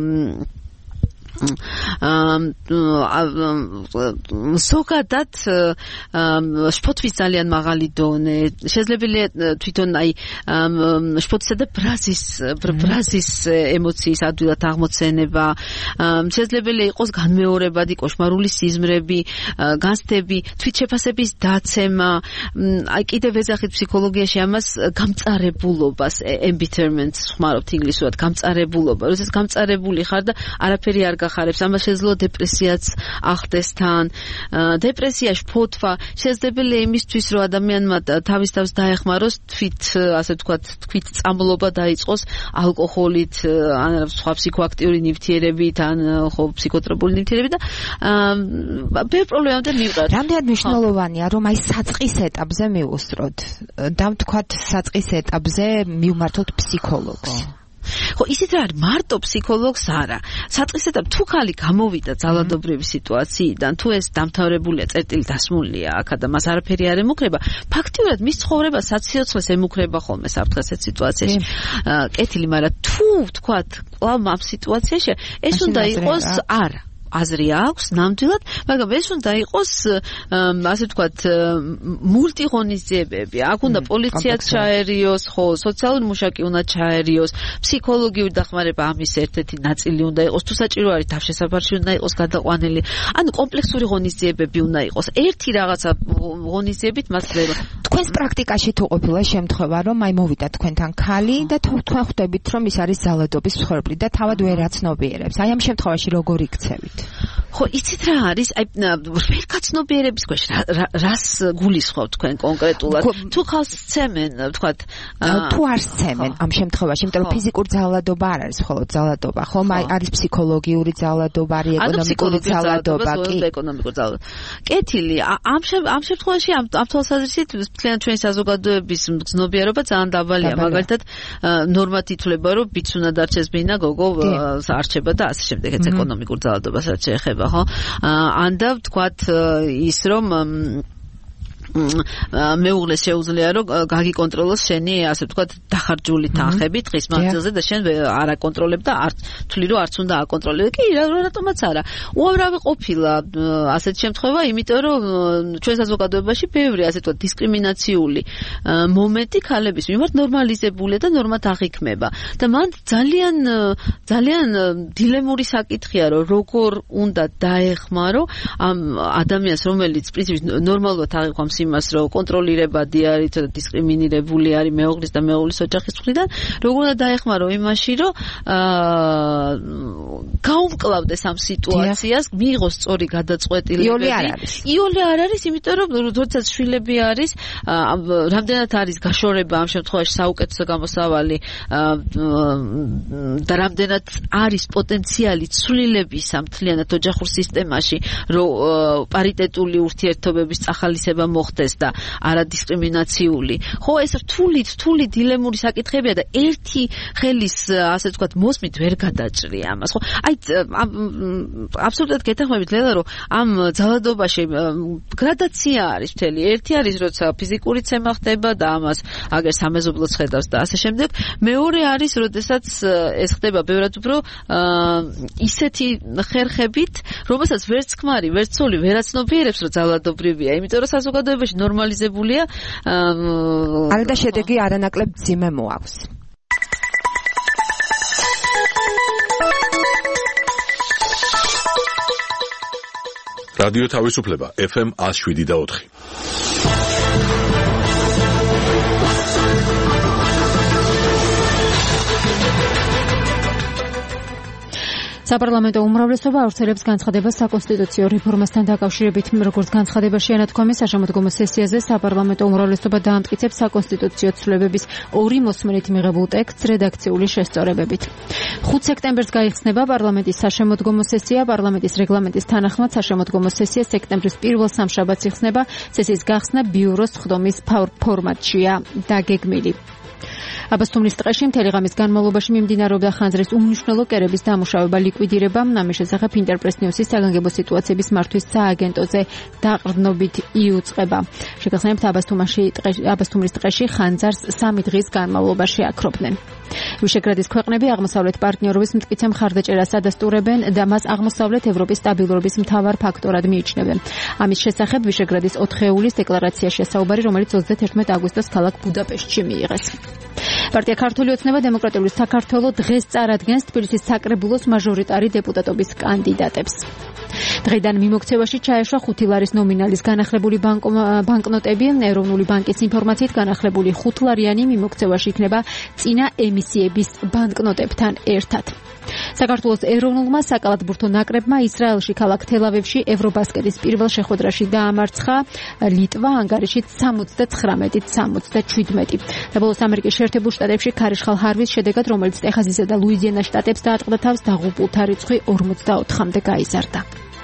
ზოგადად შფოთვის ძალიან მაღალი დონე, შესაძლებელია თვითონ აი შფოთისა და ბრაზის ემოციის ადვილად აღმოცენება, შესაძლებელია იყოს განმეორებადი კოშმარული სიზმრები, განცდები, თვითშეფასების დაცემა, აი კიდევ ვეძახით ფსიქოლოგიაში ამას გამწარებულობას, embitterment ხმარობთ ინგლისურად, გამწარებულობა, როდესაც გამწარებული ხარ და არაფერი არ გახარებს, ამას შეძლო დეპრესიაც ახდეს თან. დეპრესია, შფოთვა შესაძლებელია იმისთვის, რომ ადამიანმა თავის თავს დაეხმაროს, ასე ვთქვათ, თვით წამლობა დაიწყოს ალკოჰოლით, ან სხვა ფსიქოაქტიური ნივთიერებით, ან ხო ფსიქოტროპული ნივთიერებით და ბევრ პრობლემამდე მივყავთ. რამდენად მნიშვნელოვანია, რომ აი საწყის ეტაპზე მივუსწროთ და ვთქვათ, საწყის ეტაპზე მივმართოთ ფსიქოლოგს. ხო, ისიც რა არის, მარტო ფსიქოლოგს არა. საწყის ეტაპი თუ ხალი გამოვიდა ძალადობრივი სიტუაციიდან, თუ ეს დამთავრებულია, წერტილი დასმულია აქა და მას არაფერი არ ემუქრება, ფაქტიურად მის ცხოვრებას საციცოცხლეს ემუქრება ხოლმე საფრთხესად სიტუაციაში. კეთილი, მაგრამ თუ ვთქვათ, კვლავ ამ სიტუაციაში ეს უნდა იყოს არა. აზრი აქვს ნამდვილად, მაგრამ ეს უნდა იყოს ასე ვთქვათ მულტიღონისძიებები. აქ უნდა პოლიციაც ჩაერიოს, ხო, სოციალური მუშაკი უნდა ჩაერიოს, ფსიქოლოგიური დახმარება ამის ერთ-ერთი ნაწილი უნდა იყოს, თუ საჭირო არის თავშესაფარში უნდა იყოს გადაყვანილი. ანუ კომპლექსური ღონისძიებები უნდა იყოს. ერთი რაღაცა ღონისძიებით მას ვერ. თქვენს პრაქტიკაში თუ ყოფილა შემთხვევა, რომ აი მოვიდა თქვენთან ქალი და თქვენ ხვდებით, რომ ის არის ძალადობის მსხვერპლი და თავად ვერ აცნობიერებს. აი ამ შემთხვევაში როგორ იქცევით? ხო, იცით რა არის? აი ვერ გაცნობიერების ქვეშ რას გულისხმობთ თქვენ კონკრეტულად? თუ ხალხს სცემენ, ვთქვათ, თუ არ სცემენ ამ შემთხვევაში, იმიტომ რომ ფიზიკური ძალადობა არ არის მხოლოდ ძალადობა, ხომ? აი არის ფსიქოლოგიური ძალადობა, არის ეკონომიკური ძალადობა, კი, ეკონომიკური ძალადობა. კეთილი, ამ შემთხვევაში ამ თვალსაზრისით მთლიან ჩვენი საზოგადოების მგზნობიარობა ძალიან დაბალია. მაგალითად, ნორმად ითვლება, რომ ბიჭს უნდა დარჩეს ბინა, გოგო არჩება და ასე შემდეგ, ეს ეკონომიკურ ძალადობასაც შეეხება, ხო? ან და ვთქვათ ის რომ მეუღლეს შეუძლია რომ გაგიკონტროლოს შენი ასე ვთქვათ დახარჯული თანხები დღის მანძილზე და შენ არ აკონტროლებ და არ თვლი რომ არც უნდა აკონტროლებ. კი, რატომაც არა. უამრავი ყოფილა ასეთ შემთხვევა, იმიტომ რომ ჩვენ საზოგადოებაში ბევრი ასე ვთქვათ დისკრიმინაციული მომენტი ქალების მიმართ ნორმალიზებულია და ნორმად აღიქმება. და მან ძალიან დილემური საკითხია, რომ როგორ უნდა დაეხმარო ამ ადამიანს, რომელიც პრინციპით ნორმალურად აღიქვამს იმას, რომ კონტროლირებადი არის და დისკრიმინირებული არის მეუღლის და მეუღლის ოჯახის მხრიდან, როგორ უნდა დაეხმარო იმაში, რომ გაუმკლავდეს ამ სიტუაციას, მიიღოს სწორი გადაწყვეტილებები. იოლი არ არის, იმიტომ რომ როდესაც შვილები არის, რამდენად არის გაშორება ამ შემთხვევაში საუკეთესო გამოსავალი და რამდენად არის პოტენციალი ცვლილების ამ მთლიანად ოჯახურ სისტემაში, რომ პარიტეტული ურთიერთობების წახალისება მოხდეს მოხდეს და არადისკრიმინაციული. ხო, ეს რთული დილემური საკითხებია და ერთი ხელის ასე ვთქვათ მოსმით ვერ გადაჭრია ამას. ხო, აი აბსოლუტურად გეთანხმებით ლელა, რომ ამ ძალადობაში გრადაცია არის მთელი. ერთი არის როცა ფიზიკური ცემა ხდება და ამას აგერ სამეზობლოც ხედავს და ასე შემდეგ. მეორე არის როდესაც ეს ხდება ბევრად უფრო ისეთი ხერხებით, რომელსაც ვერც ქმარი, ვერც ცოლი ვერაცნობიერებს, რომ ძალადობრივია, იმიტომ რომ საზოგადოებაში ნორმალიზებულია. არა და შედეგი არანაკლებ ძიმე მოაქვს. რადიო თავისუფლება FM 107.4. საპარლამენტო უმრავლესობა აუცილებს განცხადებას საკონსტიტუციო რეფორმასთან დაკავშირებით, როგორც განცხადებაშია ნათქვამი, საშემოდგომო სესიაზე საპარლამენტო უმრავლესობა დაამტკიცებს საკონსტიტუციო ცვლილებების 2 მოსმენით მიღებულ ტექსტს რედაქციული შესწორებებით. 5 სექტემბერს გაიხსნება პარლამენტის საშემოდგომო სესია. პარლამენტის რეგლამენტის თანახმად საშემოდგომო სესია სექტემბრის 1 სამშაბათს იხსნება. სესიის გახსნა ბიუროს ხდომის ფორმატშია დაგეგმილი. აბასთუმნის ტყეში მთელი ღამის განმავლობაში მიმდინარეობდა ხანძრის უმნიშვნელო კერების დამუშავება, ლიკვიდირება. ამის შესახებ ინტერპრეს ნიუსის საგანგებო სიტუაციების მართვის სააგენტოზე დაყრდნობით იუწყება. შეგახსენებთ, აბასთუმნის ტყეში ხანძარს 3 დღის განმავლობაში აქრობდნენ. ვიშეგრადის ქვეყნები აღმოსავლეთ პარტნიორობის მტკიცე მხარდაჭერას ადასტურებენ და მას აღმოსავლეთ ევროპის სტაბილურობის მთავარ ფაქტორად მიიჩნევენ. ამის შესახებ ვიშეგრადის 4-ეულის დეკლარაციაშია საუბარი, რომელიც 31 აგვისტოს ქალაქ ბუდაპეშტში მიიღეს. პარტია ქართული ოცნება დემოკრატიული საქართველო დღეს წარადგენს თბილისის საკრებულოს მაჟორიტარი დეპუტატობის კანდიდატებს. დღეიდან მიმოქცევაში ჩაეშვა 5 ლარის ნომინალის განახლებული ბანკნოტები. ეროვნული ბანკის ინფორმაციით განახლებული 5 ლარიანი მიმოქცევაში იქნება წინა ემისიების ბანკნოტებთან ერთად. საქართველოს ეროვნულმა საკალათბურთო ნაკრებმა ისრაელში ქალაქ თელ-ავივში ევრობასკეტის პირველ შეხვედრაში დაამარცხა ლიტვა ანგარიშით 79-67. და ბოლოს ამერიკის შეერთებულ შტატებში ქარიშხალ ჰარვის შედეგად, რომელიც ტეხასისა და ლუიზიანას შტატებს დაატყდა თავს, დაღუპულთა რიცხვი 44-მდე გაიზარდა.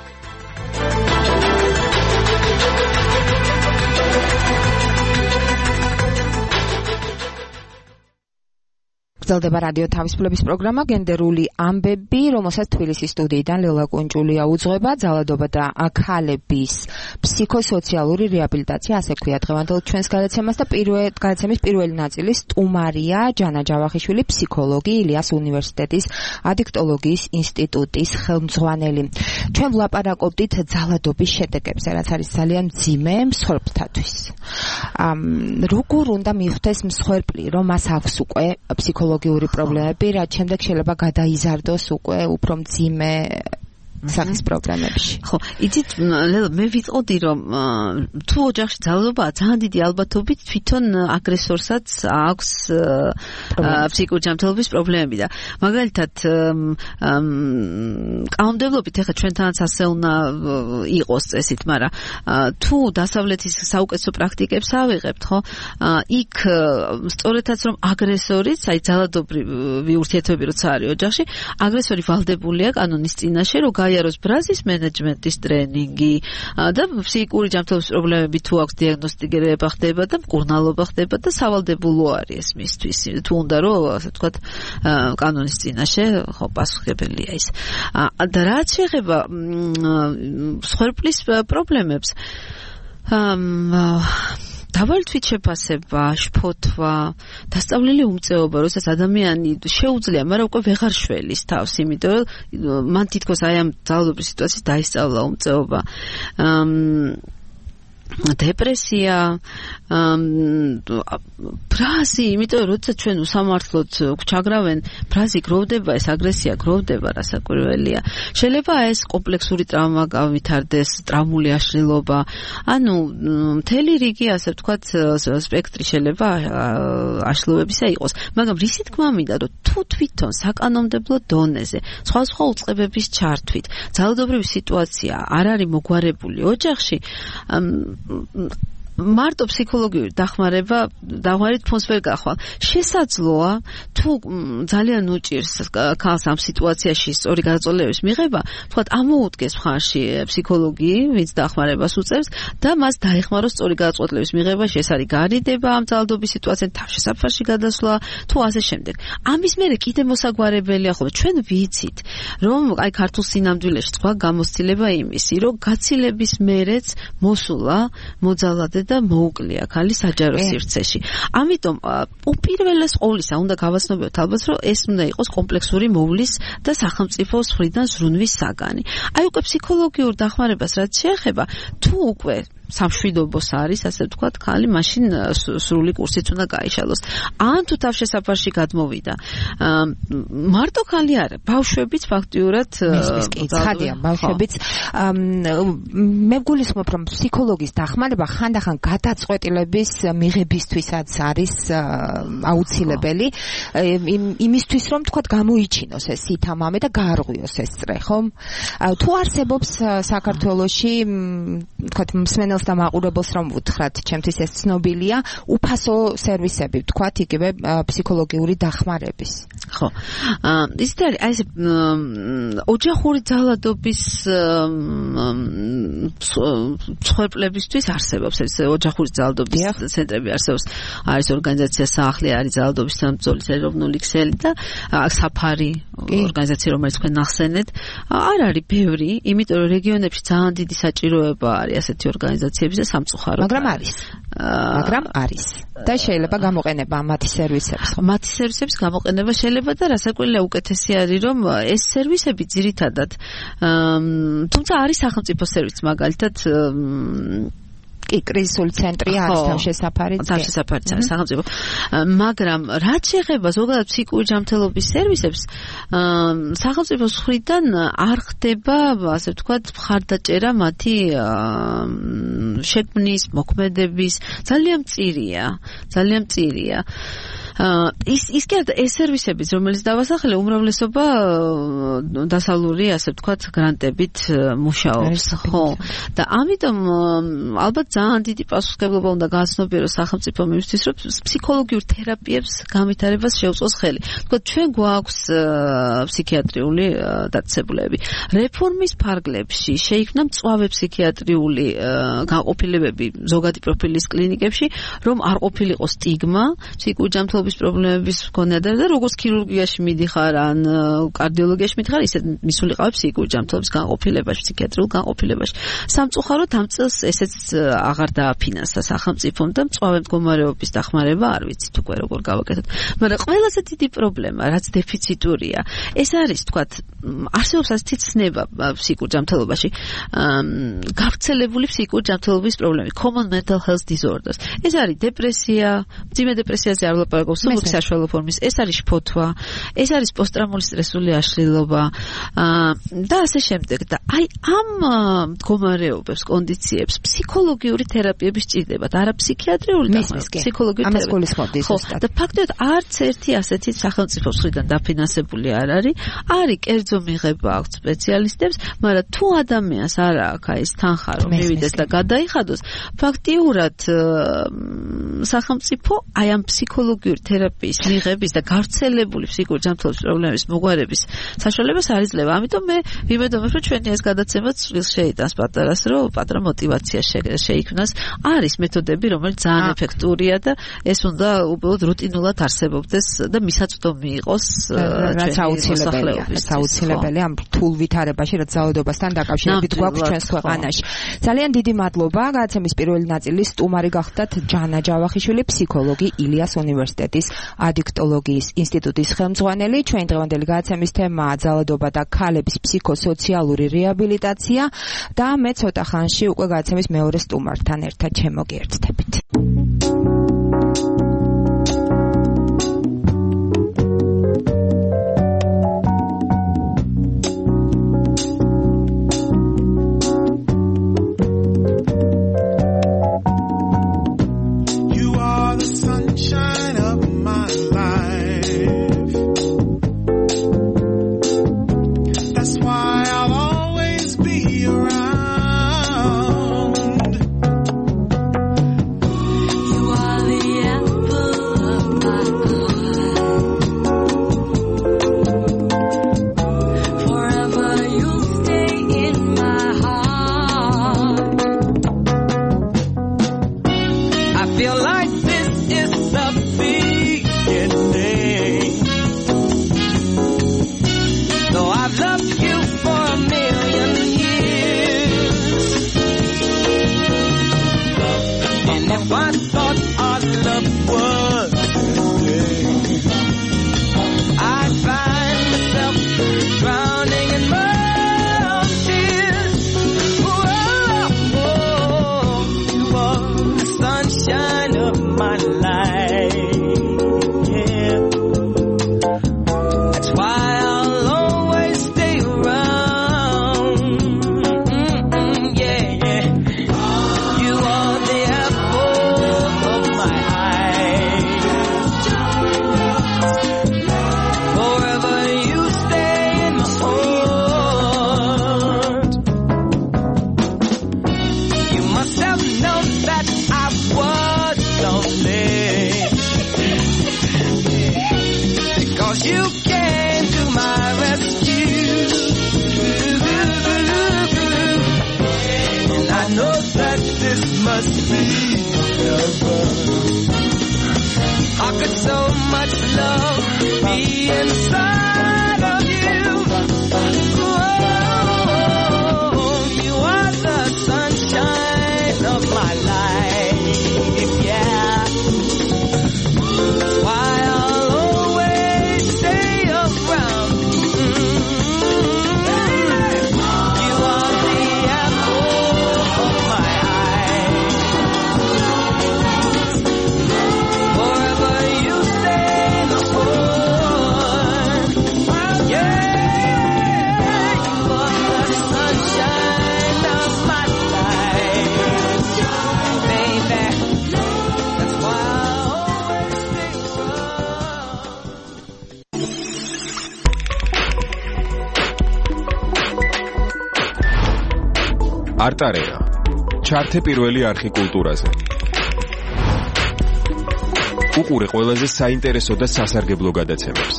გრძელდება რადიო თავისუფლების პროგრამა გენდერული ამბები, რომელსაც თბილისის სტუდიიდან ლელა კუნჭულია უძღვება. ძალადობა და ქალების ფსიქოსოციალური რეაბილიტაცია, ასე ქვია დღევანდელ ჩვენს გადაცემას და გადაცემის პირველი ნაწილი სტუმარია ჯანა ჯავახიშვილი, ფსიქოლოგი, ილიას უნივერსიტეტის ადიქტოლოგიის ინსტიტუტის ხელმძღვანელი. ჩვენ ვლაპარაკობდით ძალადობის შედეგებზე, რაც არის ძალიან მძიმე მსხვერპლთათვის. როგორ უნდა მიხვდეს მსხვერპლი, რომ მას აქვს უკვე ფსიქოლოგიური პრობლემები, რაც შემდეგ შეიძლება გადაიზარდოს უკვე უფრო მძიმე სახის პროგრამებში. ხო, იცით, მე ვიტყოდი, რომ თუ ოჯახში ძალადობაა, ძალიან დიდი ალბათობით თვითონ აგრესორსაც აქვს ფსიქიკური ჯანმრთელობის პრობლემები და მაგალითად კანონმდებლობით ეხლა ჩვენთანაც ასე უნდა იყოს წესით, მაგრამ თუ დასავლეთის საუკეთესო პრაქტიკებს ავიღებთ, ხო, იქ სწორედაც რომ აგრესორიც, აი ძალადობრივი ურთიერთობები როცა არის ოჯახში, აგრესორი ვალდებულია კანონის წინაშე, რომ გაიაროს ბრაზის მენეჯმენტის ტრენინგი და ფსიქიკური ჯანმრთელობის პრობლემები თუ აქვს დიაგნოსტირება ხდება და მკურნალობა ხდება და სავალდებულო არის ეს მისთვის. თუ უნდა რომ ასე ვთქვათ კანონის წინაშე ხო პასუხებელია ის. და რაც შეეხება მსხვერპლის პრობლემებს დავალი თვითშეფასება, შფოთვა, დასწავლილი უმწეობა, როდესაც ადამიანი შეუძლია, მაგრამ უკვე ვეღარ შველის თავს, იმიტომ რომ მან თითქოს აი ამ ძალადობის სიტუაციის დაისწავლა უმწეობა. დეპრესია, ბრაზი, იმიტომ რომ როდესაც ჩვენ უსამართლოდ ჩაგრავენ, ბრაზი გროვდება, ეს აგრესია გროვდება, რასაკვირველია. შეიძლება ეს კომპლექსური ტრავმა გავითარდეს, ტრავმული აშლილობა, ანუ მთელი რიგი, ასე ვთქვათ, სპექტრი შეიძლება აშლილობებისა იყოს, მაგრამ რისი თქმა მინდა, რომ თუ თვითონ საკანონმდებლო დონეზე სხვადასხვა უწყებების ჩართვით ძალადობრივი სიტუაცია არ არის მოგვარებული ოჯახში, მარტო ფსიქოლოგიური დახმარებით ფონს ვერ გახვალ. შესაძლოა თუ ძალიან უჭირს ქალს ამ სიტუაციაში სწორი გადაწყვეტილების მიღება, თქვათ ამოუდგეს მხარში ფსიქოლოგი, ვინც დახმარებას უწევს და მას დაეხმაროს სწორი გადაწყვეტილების მიღებაში, ეს არის გარიდება ამ ძალადობის სიტუაციიდან, თავშესაფარში გადასვლა, თუ ასე შემდეგ. ამის მერე კიდე მოსაგვარებელია ხოლმე ჩვენ ვიცით, რომ აი ქართულ სინამდვილეში თქვა გამოცდილება იმისი, რომ გაცილების მერეც მოსულა, მოძალადე და მოუკლია ქალი საჯარო სივრცეში. ამიტომ უპირველეს ყოვლისა უნდა გავაცნობოთ ალბათ, რომ ეს უნდა იყოს კომპლექსური მოვლის და სახელმწიფოს მხრიდან ზრუნვის საგანი. აი უკვე ფსიქოლოგიურ დახმარებას რაც შეეხება, თუ უკვე სამშვიდობოს არის, ასე ვთქვათ, ქალი მაშინ სრული კურსით უნდა გაიშალოს. ან თუ თავშესაფარში გადმოვიდა. მარტო ქალი არა, ბავშვებიც ფაქტიურად ცხადია, ბავშვებიც მე გულისხმობ, რომ ფსიქოლოგის დახმარება ხანდახან გადაწყვეტილების მიღებისთვისაც არის აუცილებელი, იმისთვის რომ თქვათ გამოიჩინოს ეს ითამამე და გაარღვიოს ეს წრე, ხომ? თუ არსებობს საქართველოში თქვათ მსმენელს და მაყურებელს რომ ვუთხრათ, ჩემთვის ეს ცნობილია, უფასო სერვისები, ვთქვათ, იგივე ფსიქოლოგიური დახმარების. ხო. ისეთი არის, აი ეს ოჯახური ძალადობის მსხვერპლებისთვის არსებობს ეს ოჯახური ძალადობის ცენტრები არსებობს. არის ორგანიზაცია საახლი, არის ძალადობის სამბრძოლის ეროვნული ქსელი და საფარი ორგანიზაცია, რომელიც თქვენ ნახსენეთ, არ არის ბევრი, იმიტომ რომ რეგიონებში ძალიან დიდი საჭიროება არის ასეთი ორგანიზაციების და სამწუხაროდ. მაგრამ არის. და შეიძლება გამოყენება მათი სერვისებს. მათი სერვისების გამოყენება შეიძლება და რასაკვირველია უკეთესი არის, რომ ეს სერვისები ძირითადად თუმცა არის სახელმწიფო სერვისი, მაგალითად კრიზისული ცენტრი არის თავშესაფარი სახელმწიფო. მაგრამ რაც შეეხება ზოგადად ფსიქიკური ჯანმრთელობის სერვისებს, სახელმწიფოს მხრიდან არ ხდება, ასე ვთქვათ, მხარდაჭერა მათი შექმნის, მოქმედების, ძალიან მწირია. ის კი არა, ეს სერვისებიც, რომელიც დავასახელე, უმრავლესობა დასავლური, ასე ვთქვათ, გრანტებით მუშაობს, ხო? და ამიტომ ალბათ ძალიან დიდი პასუხისმგებლობა უნდა გააცნობიეროს სახელმწიფო მისთვის, რომ ფსიქოლოგიურ თერაპიებს განვითარებას შეუწყოს ხელი. თქვათ, ჩვენ გვაქვს ფსიქიატრიული დაწესებულებები. რეფორმის ფარგლებში შეიქმნა მწვავე ფსიქიატრიული განყოფილებები ზოგადი პროფილის კლინიკებში, რომ არ ყოფილიყო სტიგმა ფსიქიკური ჯანმრთელობის პრობლემების მქონე და როგორც ქირურგიაში მიდიხარ ან კარდიოლოგიაში მიდიხარ, ისე მისულიყავი ფსიქიკური ჯანმრთელობის განყოფილებაში, ფსიქიატრიულ განყოფილებაში. სამწუხაროდ ამ წელს ესეც აღარ დააფინანსა სახელმწიფომ და მწვავე მდგომარეობის დახმარება არ ვიცით უკვე როგორ გავაკეთოთ. მაგრამ ყველაზე დიდი პრობლემა, რაც დეფიციტურია, ეს არის, თქვათ, არსებობს ასეთი ცნება ფსიქურ ჯანმრთელობაში, გავრცელებული ფსიქური ჯანმრთელობის პრობლემები, common mental health disorders. ეს არის დეპრესია, მძიმე დეპრესიაზე არ ვლაპარაკობ, სულობის საშუალო ფორმის, ეს არის შფოთვა, ეს არის პოსტტრაუმული სტრესული აშლილობა და ასე შემდეგ. და აი ამ მდგომარეობებს, კონდიციებს ფსიქოლოგიური თერაპიები სჭირდებათ, არა ფსიქიატრიული და ფსიქოლოგიური თერაპია. ხო, და ფაქტობრივად არც ერთი ასეთი სახელმწიფოს მხრიდან დაფინანსებული არ არის. არის კერძო მიღება აქვს სპეციალისტებს, მაგრამ თუ ადამიანს არ აქვს აი ეს თანხა რომ მივიდეს და გადაიხადოს, ფაქტიურად სახელმწიფო აი ამ ფსიქოლოგიური თერაპიის მიღების და გავრცელებული ფსიქიკური ჯანმრთელობის პრობლემების მოგვარების საშუალებას არ იძლევა. ამიტომ მე ვიმედოვნებ, რომ ჩვენი ეს გადაცემა წვრილს შეიტანს პატარას, რომ პატრა мотивация შეიქმნას. არის მეთოდები, რომელიც ძალიან ეფექტურია და ეს უნდა უბრალოდ რუტინულად არსებობდეს და მისაწვდომი იყოს აუცილებელია ამ რთულ ვითარებაში, რაც ძალადობასთან დაკავშირებით გვაქვს ჩვენს ქვეყანაში. ძალიან დიდი მადლობა. გადაცემის პირველი ნაწილის სტუმარი გახდათ ჯანა ჯავახიშვილი, ფსიქოლოგი, ილიას უნივერსიტეტის ადიქტოლოგიის ინსტიტუტის ხელმძღვანელი. ჩვენი დღევანდელი გადაცემის თემაა ძალადობა და ქალების ფსიქოსოციალური რეაბილიტაცია და მე ცოტა ხანში უკვე გადაცემის მეორე სტუმართან ერთად შემოგიერთდებით. beginning. Though I've loved you for 1,000,000 years, and if I thought our love was ending, I'd find myself drowning in my own tears. Whoa, you are the sunshine of my life. Yeah, that's why I'll always stay around. Yeah, yeah. You are the apple of my eye. Forever you stay in my heart. You must have known that I was lonely, because you came to my rescue. And I know that this must be heaven. How could so much love be inside of you? Oh, you are the sunshine of my life, yeah. Why I'll always stay around. You are the apple of my eye. Forever you stay in my heart. Yeah, you are the sunshine of my life, baby. That's why I'll always stay around. არტარეა. ჩართე პირველი არხი კულტურაზე. უყურე ყველაზე საინტერესო და სასარგებლო გადაცემებს.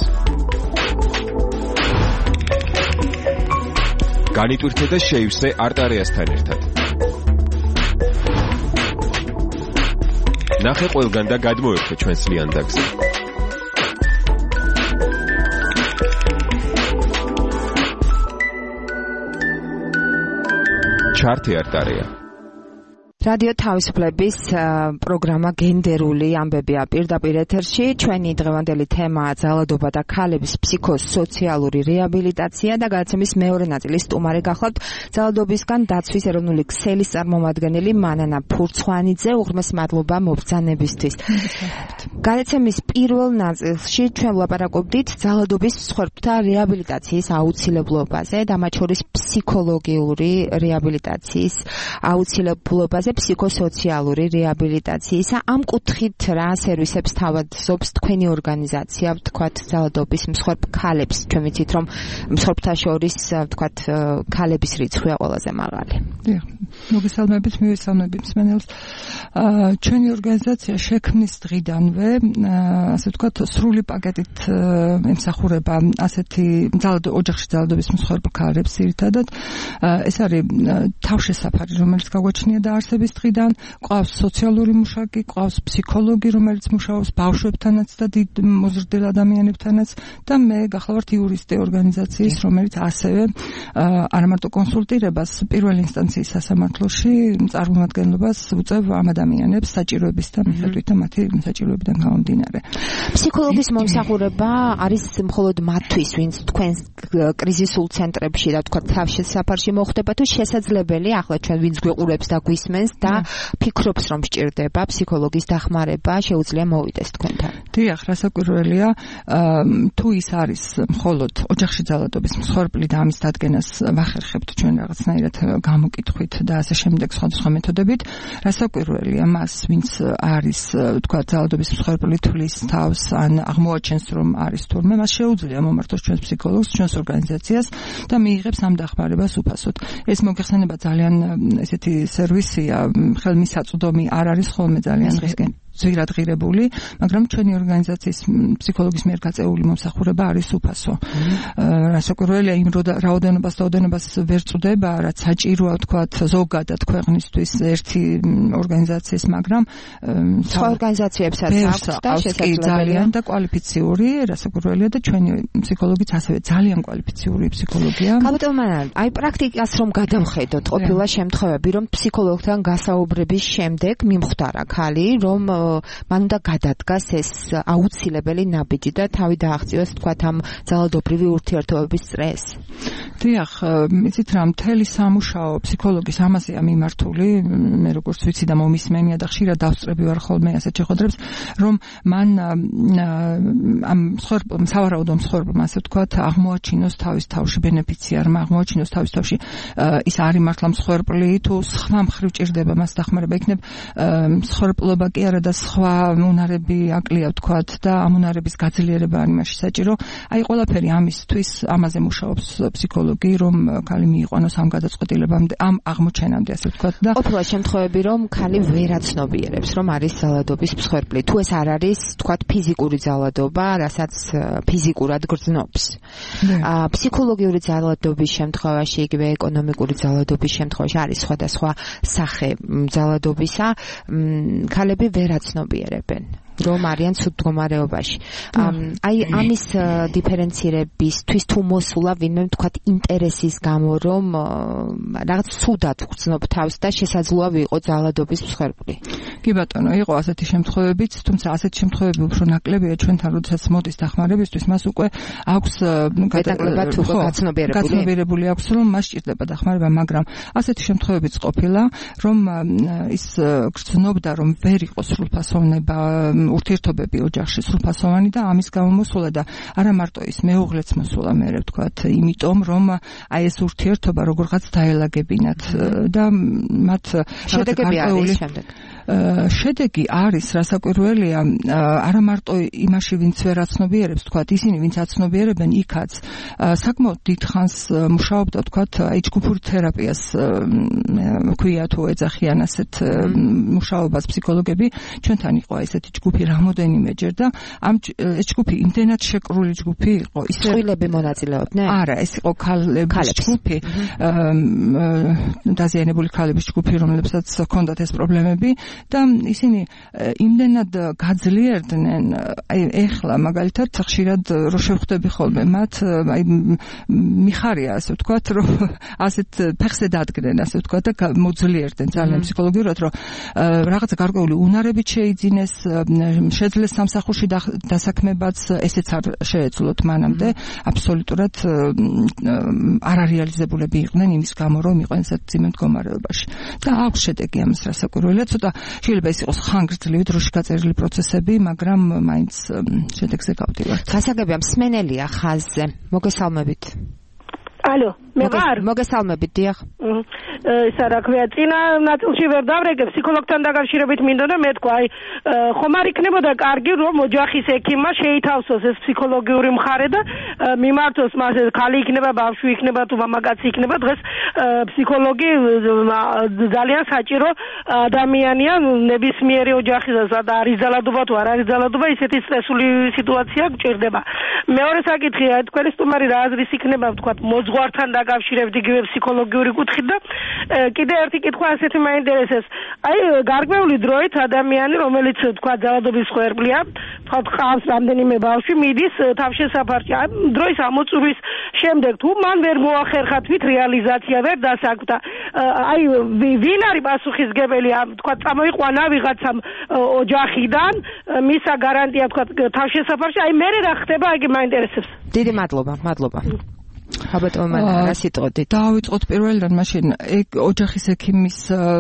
განიტვირთე და შეივსე არტარეასთან ერთად. ნახე ყველგან და გადმოერთე ჩვენს ლიანდაგზე. ჩართე არტარეა. რადიო თავისუფლების პროგრამა გენდერული ამბებია პირდაპირ ეთერში. ჩვენი დღევანდელი თემაა ძალადობა და ქალების ფსიქოსოციალური რეაბილიტაცია და გადაცემის მეორე ნაწილის სტუმარი გახლავთ ძალადობისგან დაცვის ეროვნული ქსელის წარმომადგენელი მანანა ფურცხვანიძე. უღრმეს მადლობა მობრძანებისთვის. გადაცემის პირველ ნაწილში ჩვენ ვლაპარაკობდით ძალადობის მსხვერპლთა რეაბილიტაციის აუცილებლობაზე და მათ შორის ფსიქოლოგიური რეაბილიტაციის აუცილებლობაზე, ფსიქოსოციალური რეაბილიტაციისა. ამ კუთხით რა სერვისებს თავადობს თქვენი ორგანიზაცია, ვთქვათ, ძალადობის მსხვერპ ქალებს? ჩვენ ვიცით, რომ მსხვერპთა შორის, ვთქვათ, ქალების რიცხვია ყველაზე მაღალი. მოგესალმებით, მივესალმებით მსმენელს. ჩვენი ორგანიზაცია შექმნის დღიდანვე, ასე ვთქვათ, სრული პაკეტით ემსახურება ასეთი ოჯახში ძალადობის მსხვერპ ქალებს ძირითადად. ეს არის თავშესაფარი, რომელიც გაგვაჩნია დაარსების დღიდან, ყავს სოციალური მუშაკი, ყავს ფსიქოლოგი, რომელიც მუშაობს ბავშვებთანაც და დიდ მოზრდილ ადამიანებთანაც და მე გახლავართ იურისტი ორგანიზაციის, რომელიც ასევე არა მარტო კონსულტირებას პირველ ინსტანციის სასამართლოში წარმომადგენლობას უწევ ამ ადამიანებს საჭიროებისთან მიხედვით და მათი საჭიროებიდან გამომდინარე. ფსიქოლოგის მომსახურება არის მხოლოდ მათთვის, ვინც თქვენ კრიზისულ ცენტრებში და თქვა თავშესაფარში მოხდება, თუ შესაძლებელი ახლა ჩვენ ვინც გვიყურებს და გვისმენს და ფიქრობს რომ სჭირდება ფსიქოლოგის დახმარება, შეუძლია მოვიდეს თქვენთან. დიახ, რასაკვირველია, თუ ის არის მხოლოდ ოჯახში ძალადობის მსხვერპლი და ამის დადგენას ვახერხებთ ჩვენ რაღაცნაირად გამოკითხვით და ასე შემდეგ სხვადასხვა მეთოდებით, რასაკვირველია მას, ვინც არის თქვა ძალადობის მსხვერპლი თვლის თავს ან აღმოაჩენს რომ არის თურმე, მას შეუძლია მომართოს ჩვენს ფსიქოლოგს, ჩვენს ორგანიზაციას და მიიღებს ამ დახმარებას უფასოდ. ეს მოგეხსენება ძალიან ესეთი სერვისია, ხელმისაწვდომი არ არის ხოლმე ძალიან ძვირად ღირებული, მაგრამ ჩვენი ორგანიზაციის ფსიქოლოგის მიერ გაწეული მომსახურება არის უფასო. რასაკვირველია, იმ რაოდენობას ვერ წვდება, რაც საჭიროა ვთქვათ ზოგადად ქვეყნისთვის ერთი ორგანიზაციის, მაგრამ სხვა ორგანიზაციებსაც აქვს და შესაძლებელია ძალიან და კვალიფიციური, რასაკვირველია და ჩვენი ფსიქოლოგიც ასევე ძალიან კვალიფიციური ფსიქოლოგია. კაპიტან, აი პრაქტიკას რომ გადავხედოთ, ყოფილა შემთხვევები, რომ ფსიქოლოგთან გასაუბრების შემდეგ მიმხვდარა ხალი, რომ მან უნდა გადადგას ეს აუცილებელი ნაბიჯი და თავი დააღწიოს თქვათ ამ ძალადობრივი ურთიერთობების წრეს. დიახ, იცით რა, მთელი სამუშაო ფსიქოლოგის ამაზეა მიმართული, მე როგორც ვიცი და მომისმენია და ხშირად დავსწრები ვარ ხოლმე ასეთ შეხვედრებს, რომ მან ამ სავარაუდო მსხვერპლმა, ასე ვთქვათ, აღმოაჩინოს თავის თავში ბენეფიციარმა, აღმოაჩინოს თავის თავში ის არის მართლა მსხვერპლი თუ სხვა მხრივ ჭირდება მას დახმარება, იქნებ მსხვერპლობა კი არა და სხვა უნარები აკლია ვთქვათ და ამ უნარების გაძლიერება არის მაშინ საჭირო. აი ყველაფერი ამისთვის ამაზე მუშაობს ფსიქოლოგი, რომ ხალი მიიყვანოს ამ გადაწყვეტილებამდე, ამ აღმოჩენამდე, ასე ვთქვათ და ყოფილა შემთხვევები, რომ ხალი ვერაცნობიერებს, რომ არის ძალადობის მსხვერპლი. თუ ეს არ არის, ვთქვათ, ფიზიკური ძალადობა, რასაც ფიზიკურად გრძნობს. ფსიქოლოგიური ძალადობის შემთხვევაში, იგივე ეკონომიკური ძალადობის შემთხვევაში არის სხვადასხვა სახე ძალადობისა, ხალები ვერაცნობიერებენ, რომ არიან ცუდ მდგომარეობაში. აი ამის დიფერენცირებისთვის თუ მოსულა ვინმე თქვათ ინტერესის გამო, რომ რაღაც ცუდად გრძნობ თავს და შესაძლოა ვიყო ძალადობის მსხვერპლი. კი ბატონო, იყო ასეთი შემთხვევებიც, თუმცა ასეთი შემთხვევები უფრო ნაკლებია ჩვენთან, როდესაც მოდის დახმარებისთვის, მას უკვე აქვს გაცნობიერებული აქვს, რომ მას სჭირდება დახმარება, მაგრამ ასეთი შემთხვევებიც ყოფილა, რომ ის გრძნობდა, რომ ვერ იყო სრულფასოვნება ურთიერთობები ოჯახში სრულფასოვანი და ამის გამო მოსულა და არა მარტო ის მეუღლეც მოსულა მე ვთქვათ, იმიტომ რომ აი ეს ურთიერთობა როგორღაც დაელაგებინათ და მათ შედეგები არის შემდეგ. შედეგი არის, რასაკვირველია, არა მარტო იმაში, ვინც ვერ აცნობიერებს, თქვათ, ისინი, ვინც აცნობიერებენ, იქაც საკმაოდ დიდხანს მუშაობდა, თქვათ, ჯგუფურ თერაპიას ქვია თუ ეძახიან ასეთ მუშაობას ფსიქოლოგები. ჩვენთან იყო ესეთი ჯგუფი რამოდენიმეჯერ და ეს ჯგუფი იმდენად შეკრული ჯგუფი იყო, ისე წყვილები მონაწილეობდნენ? არა, ეს იყო ქალების ჯგუფი, დაზიანებული ქალების ჯგუფი, რომლებსაც ჰქონდათ ეს პრობლემები. და ისინი იმდენად გაძლიერდნენ, აი ეხლა მაგალითად ხშირად რო შევხვდები ხოლმე მათ, აი მიხარია ასე ვთქვათ, რომ ასეთ ფეხზე დადგნენ, ასე ვთქვათ და მოძლიერდნენ ძალიან ფსიქოლოგიურად, რომ რაღაცა გარკვეული უნარებით შეიძინეს, შეძლეს სამსახურში დასაქმებაც, ესეც არ შეეძლოთ მანამდე, აბსოლუტურად არარეალიზებულები იყვნენ იმის გამო, რომ იყვნენ ასეთ ძიმე მდგომარეობაში. და აქვს შედეგი ამის, რასაკვირველია, ცოტა შეიძლება ის იყოს ხანგრძლივი დროში გაწერილი პროცესები, მაგრამ მაინც შედეგზე გავდივართ. გასაგებია მსმენელია ხაზზე. მოგესალმებით. ალო, მე ვარ? მოგესალმებით, დიახ. ისა რა ქვია, წინა ნაწილში ვერ დავრეგე, ფსიქოლოგთან დაკავშირებით მინდოდა მეთქვა, აი ხომ არ იქნებოდა კარგი, რომ ოჯახის ექიმმა შეითავსოს ეს ფსიქოლოგიური მხარე და მიმართოს მას, ხალი იქნება, ბავშვი იქნება თუ მამაკაცი იქნება, დღეს ფსიქოლოგი ძალიან საჭირო ადამიანია ნებისმიერი ოჯახისა და არის ძალადობა თუ არ არის ძალადობა, ისეთი სტრესული სიტუაცია გჭირდება. მეორე საკითხია, თქვენი სტუმარი რა აზრის იქნება, ვთქვათ, მოძღვართან დაკავშირებით იგივე ფსიქოლოგიური კუთხით და კიდე ერთი კითხვა ასეთი მაინტერესებს. აი გარკვეული დროით ადამიანი, რომელიც თქვა ძალადობის მსხვერპლია, თქვა ყავს რამდენიმე ბავშვი, მიდის თავშესაფარში. დროის ამოწურვის შემდეგ თუ მან ვერ მოახერხა თვით რეალიზაცია, ვერ დასაქმდა. აი ვინ არის პასუხისგებელი, თქვა წამოიყვანა ვიღაცამ ოჯახიდან, მისა გარანტია თქვა თავშესაფარში. აი მე რა ხდება, აი მაინტერესებს. დიდი მადლობა. ხაბატონმა რა სიტყვით? დავიწყოთ პირველიდან, მაშინ ოჯახის ექიმის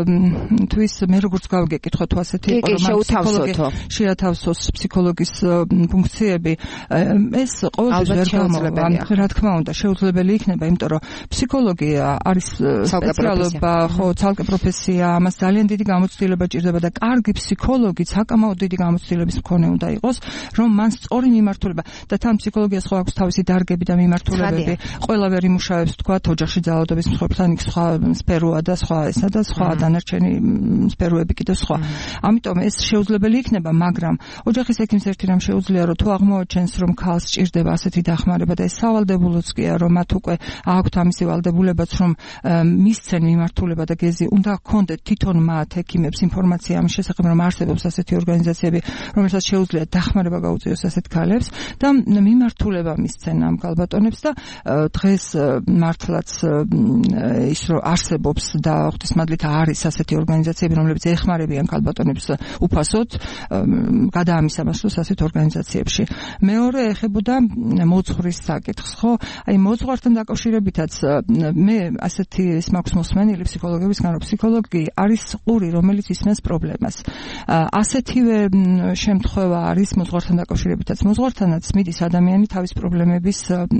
თვის მე როგორც გავგეკითხო თუ ასეთი იყო, რომ შეათავსოს ფსიქოლოგის ფუნქციები, ეს ყოველთვის ვერ გამოვა. რა თქმა უნდა, შეუძლებელი იქნება, იმიტომ რომ ფსიქოლოგი არის სპეციალობა, ხო, ცალკე პროფესია, ამას ძალიან დიდი გამოცდილება ჭირდება და კარგი ფსიქოლოგი საკმაოდ დიდი გამოცდილების მქონე უნდა იყოს, რომ მან სწორი მიმართულება და თან ფსიქოლოგიას ხო აქვს თავისი დარგები და მიმართულებები. ყველა ყველაფერი იმუშავებს თქვა ოჯახში ძალადობის მსხვერპლთან იქ სხვა სფეროა და სხვა ესა და სხვა დანარჩენი სფეროები კიდევ სხვა. ამიტომ ეს შეუძლებელი იქნება, მაგრამ ოჯახის ექიმს ერთი რამ შეუძლია, რომ თუ აღმოაჩენს, რომ ქალს სჭირდება ასეთი დახმარება და ეს სავალდებულოც კი არა, რომ მათ უკვე აქვთ ამისი ვალდებულებაც, რომ მისცენ მიმართულება და გეზი უნდა ჰქონდეთ თვითონ მათ ექიმებს ინფორმაცია ამ შესახებ, რომ არსებობს ასეთი ორგანიზაციები, რომელსაც შეუძლია დახმარება გაუწიოს ასეთ ქალებს და მიმართულება მისცენ ამ ქალბატონებს და დღეს მართლაც ის რომ არსებობს და ღვთისმადლით არის ასეთი ორგანიზაციები, რომლებიც ეხმარებიან ქალბატონებს უფასოდ გადაამისამართლოს ასეთ ორგანიზაციებში. მეორე ეხებოდა მოძღვრის საკითხს, ხო? აი მოძღვართან დაკავშირებითაც მე ასეთი ის მაქვს მოსმენილი ფსიქოლოგებისგან, რომ ფსიქოლოგი არის ყური, რომელიც ისმენს პრობლემას. ასეთივე შემთხვევა არის მოძღვართან დაკავშირებითაც. მოძღვართანაც მიდის ადამიანი თავის პრობლემების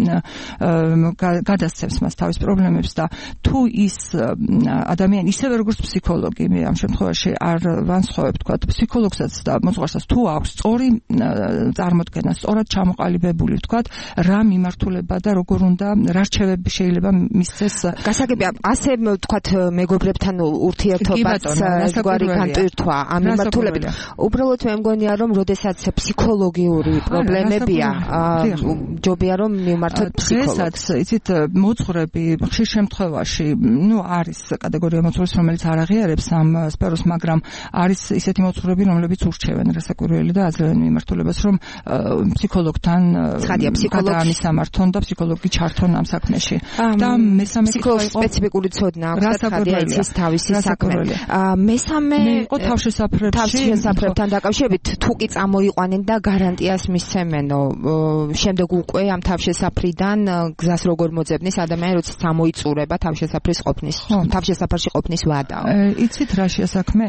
გადასცემს მას თავის პრობლემებს და თუ ის ადამიანი ისევე როგორც ფსიქოლოგი, მე ამ შემთხვევაში არ ვანსხვავებ თქვა ფსიქოლოგსაც და მოძღვარსაც თუ აქვს სწორი წარმოდგენა, სწორად ჩამოყალიბებული თქვა რა მიმართულება და როგორ უნდა რა რჩევები შეიძლება მისცეს. გასაგებია ასე თქვა მეგობრებთან ურთიერთობაც გვარი განტვირთვა ამ მიმართულებით. უბრალოდ მე მგონია რომ როდესაც ფსიქოლოგიური პრობლემებია ჯობია რომ მივმართოთ ფსიქოლოგს. იცით მოძღვრები ხშირ შემთხვევაში არის კატეგორია მოძღვრის რომელიც არ აღიარებს ამ სფეროს, მაგრამ არის ისეთი მოძღვრები რომლებიც ურჩევენ რასაკვირველი და აძლევენ მიმართულებას რომ ფსიქოლოგთან გადაამისამართონ და ფსიქოლოგი ჩართონ ამ საქმეში. და მესამე ფსიქოლოგის სპეციფიკური ცოდნა აქვს ხადია იცის თავისი საქმე. მესამე იყო თავშესაფრებთან დაკავშირებით თუ კი წამოიყვანენ და გარანტიას მისცემენო შემდეგ უკვე ამ თავშესაფრიდან გზას როგორ მოძებნის ადამიანი როცა წამოიწურება თავშესაფარში ყოფნის ვადა. იცით რა შეასაქმე?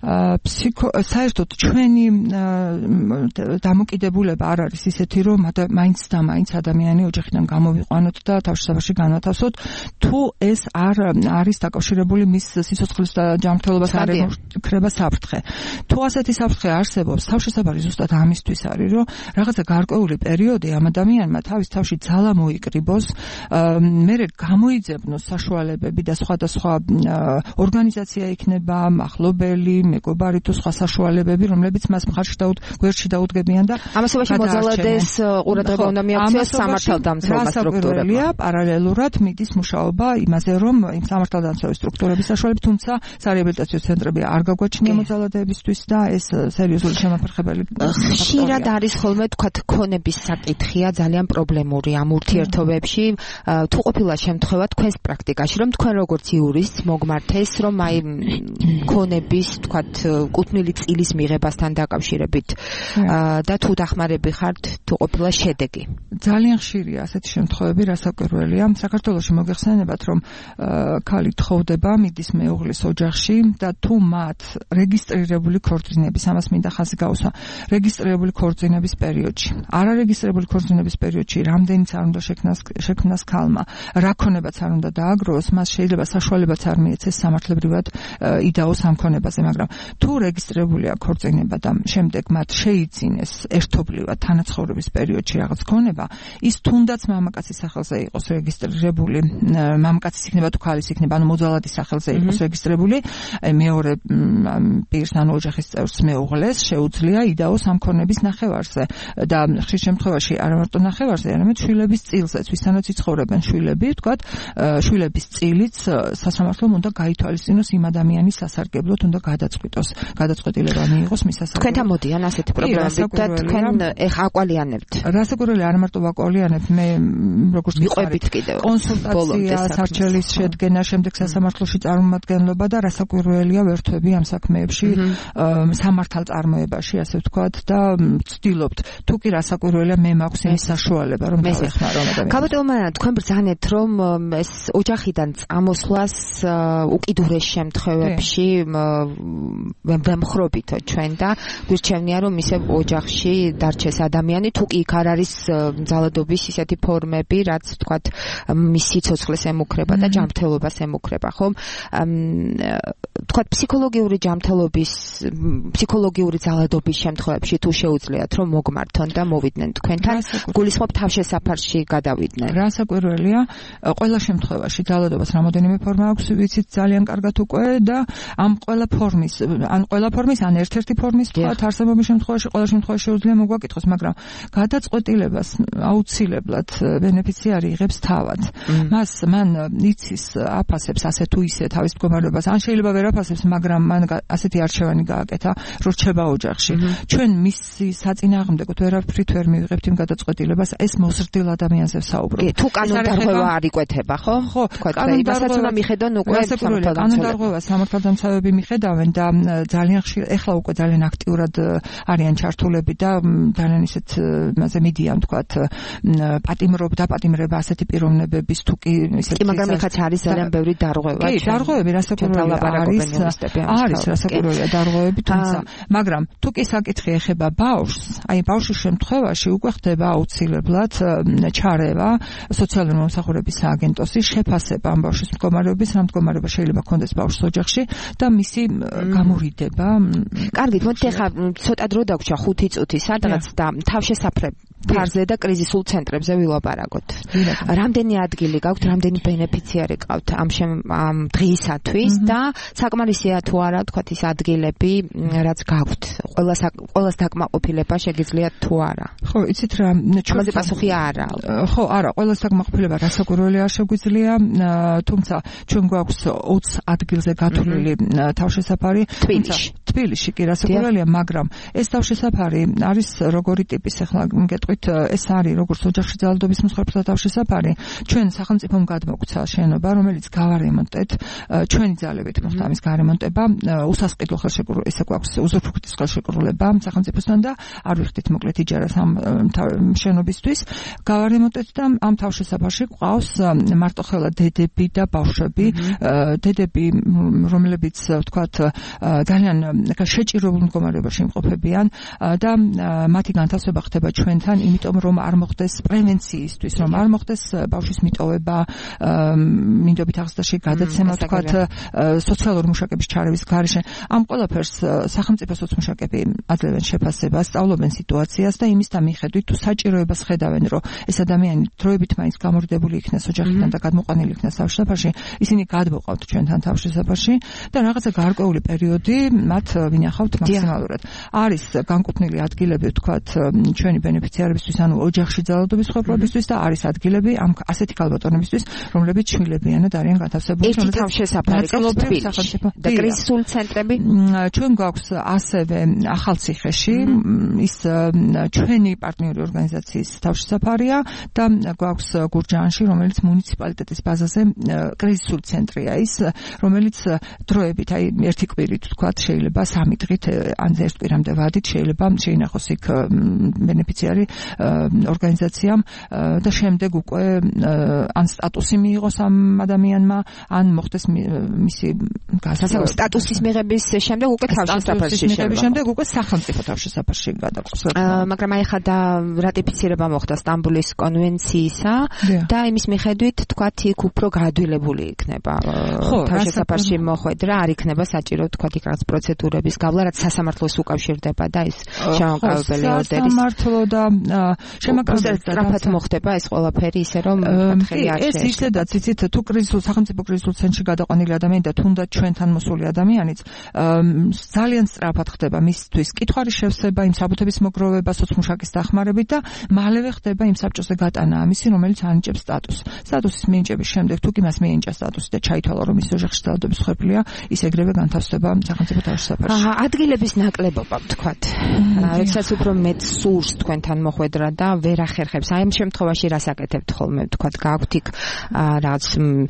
საერთოდ ჩვენი დამოკიდებულება არ არის ისეთი რომ მაინც და მაინც ადამიანი ოჯახიდან გამოვიყვანოთ და თავშესაფარში განვათავსოთ თუ ეს არ არის დაკავშირებული მის სიცოცხლის და ჯანმრთელობას არ ეკრება საფრთხე. თუ ასეთი საფრთხე არსებობს, თავშესაფარი ზუსტად ამისთვის არის, რომ რაღაცა გარკვეული პერიოდი ამ ადამიანმა თავის თავში ძალა მოიკრიბოს, მერე გამოიძებნოს საშუალებები და სხვადასხვა ორგანიზაცია იქნება, ახლობელი, მეგობარი თუ სხვა საშუალებები, რომლებიც მას მხარში გვერდში დაუდგებიან და ამასობაში მოძალადეს ყურადღება უნდა მიაქციოს სამართალდამცავ სტრუქტურებმა. პარალელურად მიდის მუშაობა იმაზე, რომ იმ სამართალდამცავ სტრუქტურების საშუალებით, თუმცა სარეაბილიტაციო ცენტრები არ გაგვაჩნია მოძალადებისთვის და ეს სერიოზული შემაფერხებელი ხშირად არის ხოლმე თქვა ქონების საკითხია ძალიან პრობლემური ამ ურთიერთობებში. თუ ყოფილა შემთხვევა თქვენს პრაქტიკაში, რომ თქვენ როგორც იურისტს მოგმართეს, რომ აი ქონების თქვა კუთვნილი წილის მიღებასთან დაკავშირებით და თუ დახმარები ხართ, თუ ყოფილა შედეგი. ძალიან ხშირია ასეთი შემთხვევები, რასაკვირველია. საქართველოში მოგეხსენებათ, რომ ქალი თხოვდება, მიდის მეუღლის ოჯახში და თუ მათ რეგისტრირებული ქორწინების, ამას მინდა ხაზი გაუსვა, რეგისტრირებული ქორწინების პერიოდში, არარეგისტრირებული ქორწინების პერიოდში რამდენიც არ უნდა შექმნას ქალმა, რა ქონებაც არ უნდა დააგროვოს, მას შეიძლება საშუალებაც არ მიეცეს სამართლებრივად იდაოს ამ ქონებაზე, მაგრამ თუ რეგისტრირებულია ქორწინება და შემდეგ მათ შეიძინეს ერთობლივად თანაცხოვრების პერიოდში რაღაც ქონება, ის თუნდაც მამაკაცის სახელზე იყოს რეგისტრირებული, მამაკაცის იქნება თუ ქალის იქნება, ანუ მოძალადის სახელზე იყოს რეგისტრირებული, მეორე პირს ანუ ოჯახის წევრს მეუღლეს შეუძლია იდაოს ამ ქონების ნახევარზე და ხშირ შემთხვევაში არა მარტო ნახევარზე, არამედ შვილების წილზეც, ვისთანაც იცხოვრებენ შვილები, ვთქვათ, შვილების წილიც სასამართლომ უნდა გაითვალისწინოს იმ ადამიანის სასარგებლოდ, უნდა გადაწყვიტოს, გადაწყვეტილება მიიღოს მის სასარგებლოდ. თქვენთან მოდიან ასეთი პრობლემები და თქვენ ეხა აკვალიანებთ. რასაკვირველი არ მარტო ვაკვალიანებ, მე როგორც მიყვებით კიდევ კონსულტაცია, სარჩელის შედგენა, შემდეგ სასამართლოში წარმომადგენლობა და რასაკვირველია ვერთვები ამ საქმეებში სამართალწარმოებაში, ასე ვთქვათ და ვცდილობთ. თუ კი რასაკვირველია, მე მაქვს იმის საშუალება, რომ დავეხმარო ადამიანს. ქალბატონო, თქვენ ბრძანეთ, რომ ეს ოჯახიდან წამოსვლას უკიდურეს შემთხვევებში ვემხრობითო ჩვენ და გვირჩევნია, რომ ისევ ოჯახში დარჩეს ადამიანი, თუ კი იქ არ არის ძალადობის ისეთი ფორმები, რაც ვთქვათ მის სიცოცხლეს ემუქრება და ჯანმრთელობას ემუქრება, ხომ? ვთქვათ ფსიქოლოგიური ჯანმრთელობის, ფსიქოლოგიური ძალადობის შემთხვევებში თუ შეუძლიათ რომ მოგმართონ და მოვიდნენ თქვენთან, გულისხმობ თავშესაფარში გადავიდნენ. რას არასაკვირველია, ყველა შემთხვევაში ძალადობას რამოდენიმე ფორმა აქვს, ვიცით ძალიან კარგად უკვე და ამ ყველა ფორმის, ან ერთ-ერთი ფორმის თქვათ არსებობის შემთხვევაში, ყველა შემთხვევაში შეუძლია მოგვაკითხოს, მაგრამ გადაწყვეტილებას აუცილებლად ბენეფიციარი იღებს თავად. მან იცის აფასებს ასე თუ ისე თავის მდგომარეობას, ან შეიძლება ვერ აფასებს, მაგრამ მან ასეთი არჩევანი გააკეთა, რომ რჩება ოჯახში. ჩვენ მისი საწინააღმდეგოდ ვერაფრით ვერ მივიღებთ იმ გადაწყვეტილებას, ეს მოზრდილ ადამიანზე ვსაუბრობ. თუ კანონდარღვევა არ იკვეთება, ხო? ხო, კანონდარღვევა მიხედონ უკვე კანონდარღვევა სამართალდამცავები მიხედავენ და ძალიან ხშირად ეხლა უკვე ძალიან აქტიურად არიან ჩართულები და ძალიან ისეთ მასე მიდიან თქვათ დაპატიმრება ასეთი პიროვნებების თუ კი ისეთი მაგრამ ეხაც არის ძალიან ბევრი დარღვევა. კი, დარღვევები რასაკვირველია არის რასაკვირველია დარღვევები, თუმცა მაგრამ თუ კი საკითხი ეხება ბავშვს, აი ბავშვის შემთხვევაში უკვე ხდება აუცილებლად ჩარევა სოციალური მომსახურების სააგენტოსის შეფასება ამ ბავშვის მდგომარეობის, რა მდგომარეობა შეიძლება ჰქონდეს ბავშვს ოჯახში და მისი გამორიდება. კარგით, მოდით ახლა ცოტა დრო დაგვრჩა 5 წუთი სადღაც და თავშესაფრებზე და კრიზისულ ცენტრებზე ვილაპარაკოთ. რამდენი ადგილი გაქვთ, რამდენი ბენეფიციარი გაქვთ ამ დღისათვის და საკმარისია თუ არა თქვათ ის ადგილები, რაც გაქვთ. ყველას დაკმაყოფილება შეგიძლიათ თუ არა. ხო, იცით რა, ამაზე პასუხი არა. ხო, არა, ყველას დაკმაყოფილება რასაკვირველია შეგვიძლია, თუმცა ჩვენ გვაქვს 20 ადგილზე გათვლილი თავშესაფარი თბილისში კი რასაკვირველია, მაგრამ ეს თავშესაფარი არის როგორი ტიპის, ახლა გეტყვით, ეს არის როგორც ოჯახში ძალადობის მსხვერპლთა თავშესაფარი, ჩვენ სახელმწიფომ გადმოგვცა შენობა, რომელიც გავარემონტეთ, ჩვენი ძალებით მოხდა ამის გარემონტება, უსასყიდლო ხელშეკრულება, ესე გვაქვს უზურპუქტის ხელშეკრულება სახელმწიფოსთან და არ ვიხდით მოკლედ იჯარას ამ შენობისთვის, გავარემონტეთ და ამ თავშესაფარში გვყავს მარტოხელა დედები და ბავშვები, დედები, რომლებიც ვთქვათ ძალიან შეჭირებულ მდგომარეობაში იმყოფებიან და მათი განთავსება ხდება ჩვენთან, იმიტომ რომ არ მოხდეს პრევენციისთვის, რომ არ მოხდეს ბავშვის მიტოვება, მინდობით აღზრდაში გადაცემა, ვთქვათ, სოციალური მუშაკების ჩარევის გარეშე. ამ ყველაფერს სახელმწიფო სოციმუშაკები აძლევენ შეფასებას, სწავლობენ სიტუაციას და იმისთან მიხედვით თუ საჭიროებას ხედავენ, რომ ეს ადამიანი დროებით მაინც გამორიდებული იქნას ოჯახიდან და გადმოყვანილი იქნას თავშესაფარში, ისინი გადმოყავთ ჩვენთან თავშესაფარში და რაღაცა გარკვეული პერიოდი მათ ვინახავთ მაქსიმალურად. არის განკუთვნილი ადგილები, ვთქვათ, ჩვენი ბენეფიციარებისთვის, ანუ ოჯახში ძალადობის მსხვერპლებისთვის და არის ადგილები ამ ასეთი ქალბატონებისთვის, რომლებიც შვილებიანად არიან განთავსებული. ერთი თავშესაფარი თბილისში და კრიზისული ცენტრები ჩვენ გვაქვს ასევე ახალციხეში, ის ჩვენი პარტნიორი ორგანიზაციის თავშესაფარია და გვაქვს გურჯაანში, რომელიც მუნიციპალიტეტის ბაზაზე კრიზისული ცენტრია ის, რომელიც დროებით, აი ერთი კვირით ვთქვათ, შეიძლება 3 დღით ან ერთ კვირამდე ვადით შეიძლება შეინახოს იქ ბენეფიციარი ორგანიზაციამ და შემდეგ უკვე ან სტატუსი მიიღოს ამ ადამიანმა, ან მოხდეს მისი სტატუსის მიღების შემდეგ უკვე თავშესაფარში მიღების შემდეგ უკვე სახელმწიფო თავშესაფარში გადაყოს. მაგრამ აი ხა და რატიფიცირება მოხდა სტამბოლის კონვენციისა და იმის მიხედვით თქვათ იქ უფრო გაადვილებული იქნება თავშესაფარში მოხვედრა, არ იქნება საჭირო თქვათ იქ რაღაც პროცედურების გავლა, რაც სასამართლოს უკავშირდება და ის შემოყალიბებელი ორდერის სასამართლო და შემოყალიბებელი სწრაფად მოხდება ეს ყველაფერი ისე რომ ფათხელი არ შეიძლება. ეს ისედაც იცით თუ სახელმწიფო კრიზისულ ცენტრში გადაყვანილი ადამიანი და თუნდაც ჩვენთან მოსული ადამიანიც ძალიან სწრაფად ხდება მისთვის კითხვის შევსება, იმ საბუთების მოგროვება სოციმუშაკის დახმარებით და მალევე ხდება იმ საბჭოზე გატანა ამისი, რომელიც ანიჭებს სტატუსს. სტატუსის მინიჭების შემდეგ თუ კი მას მიენიჭა სტატუსი და ჩაითვალა რომ ის ოჯახში ძალადობის მსხვერპლია, ის ეგრევე განთავსდება სახელმწიფო თავშესაფარში. ადგილების ნაკლებობა ვთქვათ. როდესაც უფრო მეტ სურს თქვენთან მოხვედრა და ვერ ახერხებს. აი ამ შემთხვევაში რას აკეთებთ ხოლმე ვთქვათ, გაქვთ იქ რაღაც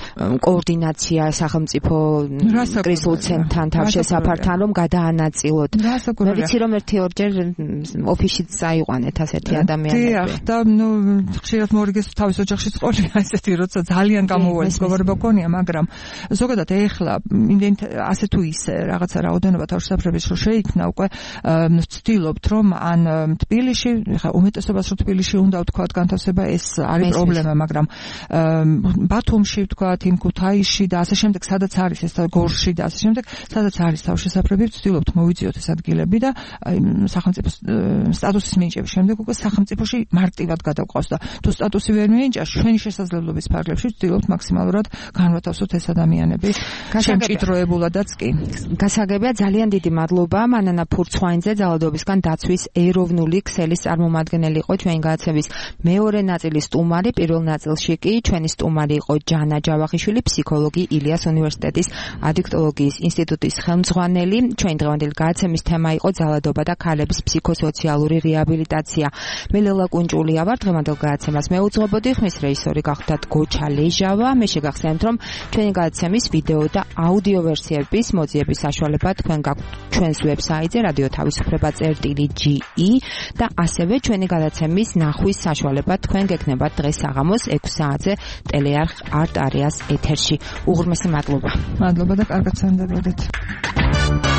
კოორდინაცია სახელმწიფო კრიზისულ ცენტრთან თავშესაფართან რომ გადაანაწილოთ. მე ვიცი რომ ერთ-ორჯერ ოფისშიც წაიყვანეთ ასეთი ადამიანები. დიახ, და ხშირად მორიგეს თავის ოჯახშიც ყოლია ესეთი, როცა ძალიან გამოუვალი მდგომარეობა გქონია, მაგრამ ზოგადად ეხლა იმდენ ასე თუ ისე რაღაცა რაოდენობა თავშესაფრების რო შეიქმნა უკვე ვცდილობთ რომ ან თბილისში, ხა უმეტესობას რო თბილისში უნდა ვთქვათ განთავსება ეს არის პრობლემა, მაგრამ ბათუმში ვთქვათ, იმ ქუთაისში და ასე შემდეგ, სადაც არის ეს გორში და ასე შემდეგ, სადაც არის თავშესაფრები, ვცდილობთ მოვიძიოთ ეს ადგილები და სახელმწიფოს სტატუსის მინიჭების შემდეგ უკვე სახელმწიფოში მარტივად გადავყავს და თუ სტატუსი ვერ მიენიჭას, ჩვენი შესაძლებლობის ფარგლებში ვცდილობთ მაქსიმალურად განვათავსოთ ეს ადამიანები შემჭიდროებულადაც კი. გასაგებია, ძალიან დიდი მადლობა მანანა ფურცხვაინძე, ძალადობისგან დაცვის ეროვნული ქსელის წარმომადგენელი იყო ჩვენი გადაცემის მეორე ნაწილის სტუმარი, პირველ ნაწილში კი ჩვენი სტუმარი იყო ჯანა ჯავახიშვილი, ფსიქოლოგი, ილიას უნივერსიტეტის ადიქტოლოგიის ინსტიტუტის ხელმძღვანელი. ჩვენი დღევანდელი გადაცემის თემა იყო ძალადობა და ქალების ფსიქოსოციალური რეაბილიტაცია. მე ლელა კუნჭულია ვარ, დღევანდელ გადაცემას მეუძღვებოდი, ხმის რეჟისორი გახლდათ გოჩა ლეჟავა. მე შეგახსენებთ, რომ ჩვენი გადაცემის ვიდეო და აუდიო ვერსიების მოძიების საშუალება თქვენ გაქვთ ჩვენს ვებსაიტზე radio.tavisufleba.ge და ასევე ჩვენი გადაცემის ნახვის საშუალება თქვენ გექნებათ დღეს საღამოს 6 საათზე ტელეარხ არტ არეას ეთერში. უღრმესი მადლობა. მადლობა და კარგად სანდებოდეთ.